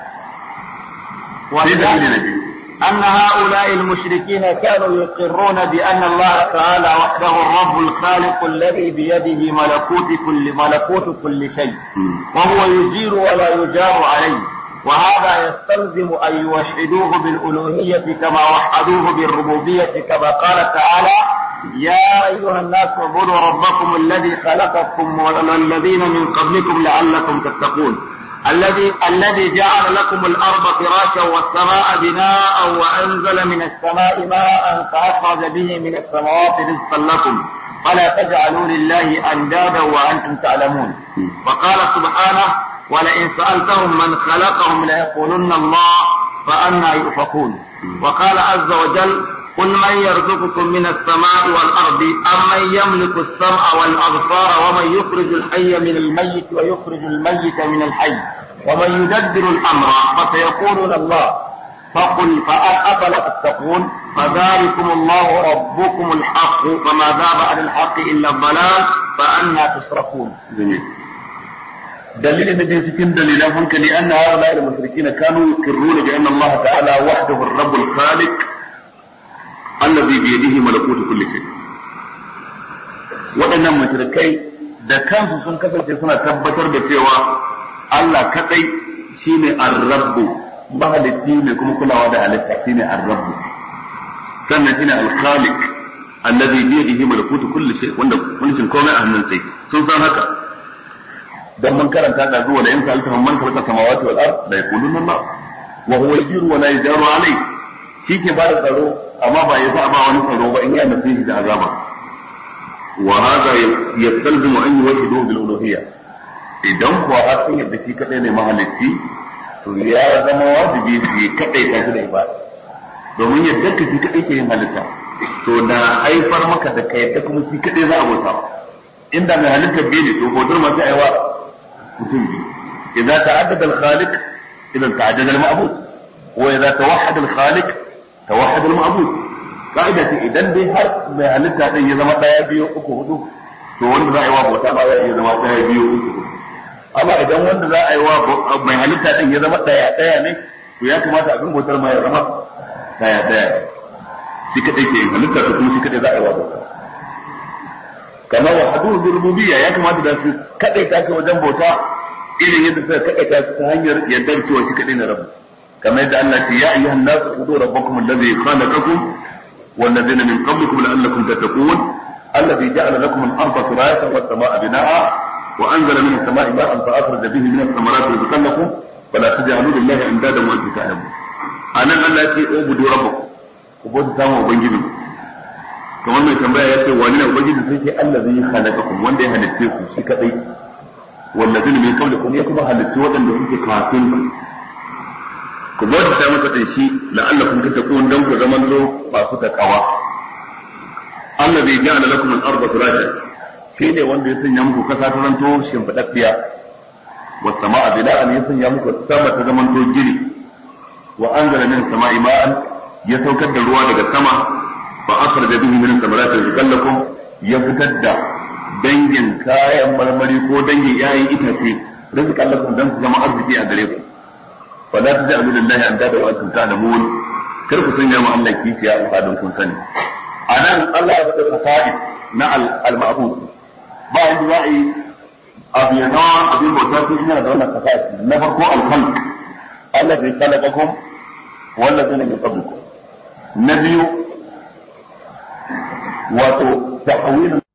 wa dalili ne أن هؤلاء المشركين كانوا يقرون بأن الله تعالى وحده الرب الخالق الذي بيده ملكوت كل ملكوت كل شيء وهو يجير ولا يجار عليه وهذا يستلزم أن يوحدوه بالألوهية كما وحدوه بالربوبية كما قال تعالى يا أيها الناس اعبدوا ربكم الذي خلقكم والذين من قبلكم لعلكم تتقون الذي الذي جعل لكم الأرض فراشا والسماء بناء وأنزل من السماء ماء فأخرج به من السماوات رزقا لكم فلا تجعلوا لله أندادا وأنتم تعلمون وقال سبحانه ولئن سألتهم من خلقهم ليقولن الله فأنى يؤفكون وقال عز وجل قل من يرزقكم من السماء والأرض أم من يملك السمع والأبصار ومن يخرج الحي من الميت ويخرج الميت من الحي ومن يدبر الأمر فسيقولون الله فقل فأفلا تتقون فذلكم الله ربكم الحق فماذا بعد الحق إلا الضلال فأنى تصرفون. دليل الذي سكن دليل لأن هؤلاء المشركين كانوا يقرون بأن الله تعالى وحده الرب الخالق الذي بيده ملكوت كل شيء. waɗannan mushrikai da kansu sun kasance suna tabbatar da cewa Allah kadai shine ar-rabb mahalitti ne kuma kulawa da halitta shine ar-rabb sannan shine al-khaliq alladhi bi yadihi malakutu kulli shay wanda mulkin komai a hannun sai sun san haka dan mun karanta da zuwa da in sa'alta man khalaqa samawati wal ard la yaquluna Allah wa huwa yajiru wa la yajaru alayhi shi ke ba da tsaro amma ba ya sa ba wani tsaro ba in ya nufi da azaba wa hada yastalzimu an yuwahhidu bil uluhiyya idan kuwa har sun yadda shi kadai ne mahalicci to ya zama wajibi su kadai ta shi da ibada domin yadda ka shi kadai ke yin halitta to na haifar maka da kai yadda kuma shi kadai za a bauta inda mai halitta biyu ne to bautar ma sai aiwa mutum biyu idza ta'addada al-khaliq idan ta'addada al-ma'bud wa idza tawahhada al-khaliq توحد المعبود قاعدة إذا دي هر ما هلتا دي يزما دايا بيو uku hudu to wanda za a yi wa bauta ba ya zama daya biyu uku hudu amma idan wanda za a yi wa mai halitta din ya zama daya daya ne to ya kamata abin bautar ma ya zama daya daya shi kadai ke halitta to kuma shi kadai za a yi wa bauta kamar wa hadu bil rububiyya ya kamata da su kadai ta kai wajen bauta irin yadda suka kadai ta ta hanyar yadda cewa shi kadai ne rabu كما يدعى الله يا أيها الناس اعبدوا ربكم الذي خلقكم والذين من قبلكم لعلكم تتقون الذي جعل لكم الأرض فراشا والسماء بناء وأنزل من السماء ماء فأخرج به من الثمرات رزقا لكم فلا تجعلوا لله أندادا وأنتم تعلمون أنا التي اعبدوا ربكم وبدوا ساموا وبنجدوا كمان ما يتنبأ يأتي وأننا وبنجدوا سيكي الذي خلقكم وأن يهلكتكم شكتي والذين من قبلكم يكما هلكتوا وأن يهلكوا كافرين ku bauta ta masa din shi la'allakum tattaqun dan ku zaman zo masu takawa Allah bai ja'ala lakum al-ardha firashan shi ne wanda ya sanya muku kasa ta zanto shimfidaddiya was sama'a bina'an ya sanya muku sama ta zaman to gini wa anzala min as-sama'i ma'an ya saukar da ruwa daga sama fa akhraja bihi min thamarati rizqan lakum ya fitar da dangin kayan marmari ko dangin yayin itace rizqan lakum dan su zama arziki a gare ku فلا تجعلوا لله اندادا وانتم تعلمون kar ku sanya mu Allah kishiya a fadin kun sani anan Allah ya faɗa fasadi na al-ma'bud ba yanda za a yi abu ya nawa abin bauta su ina da wannan fasadi na farko al-khalq Allah bai khalaqakum wala zina min qablikum na biyu wato ta'awil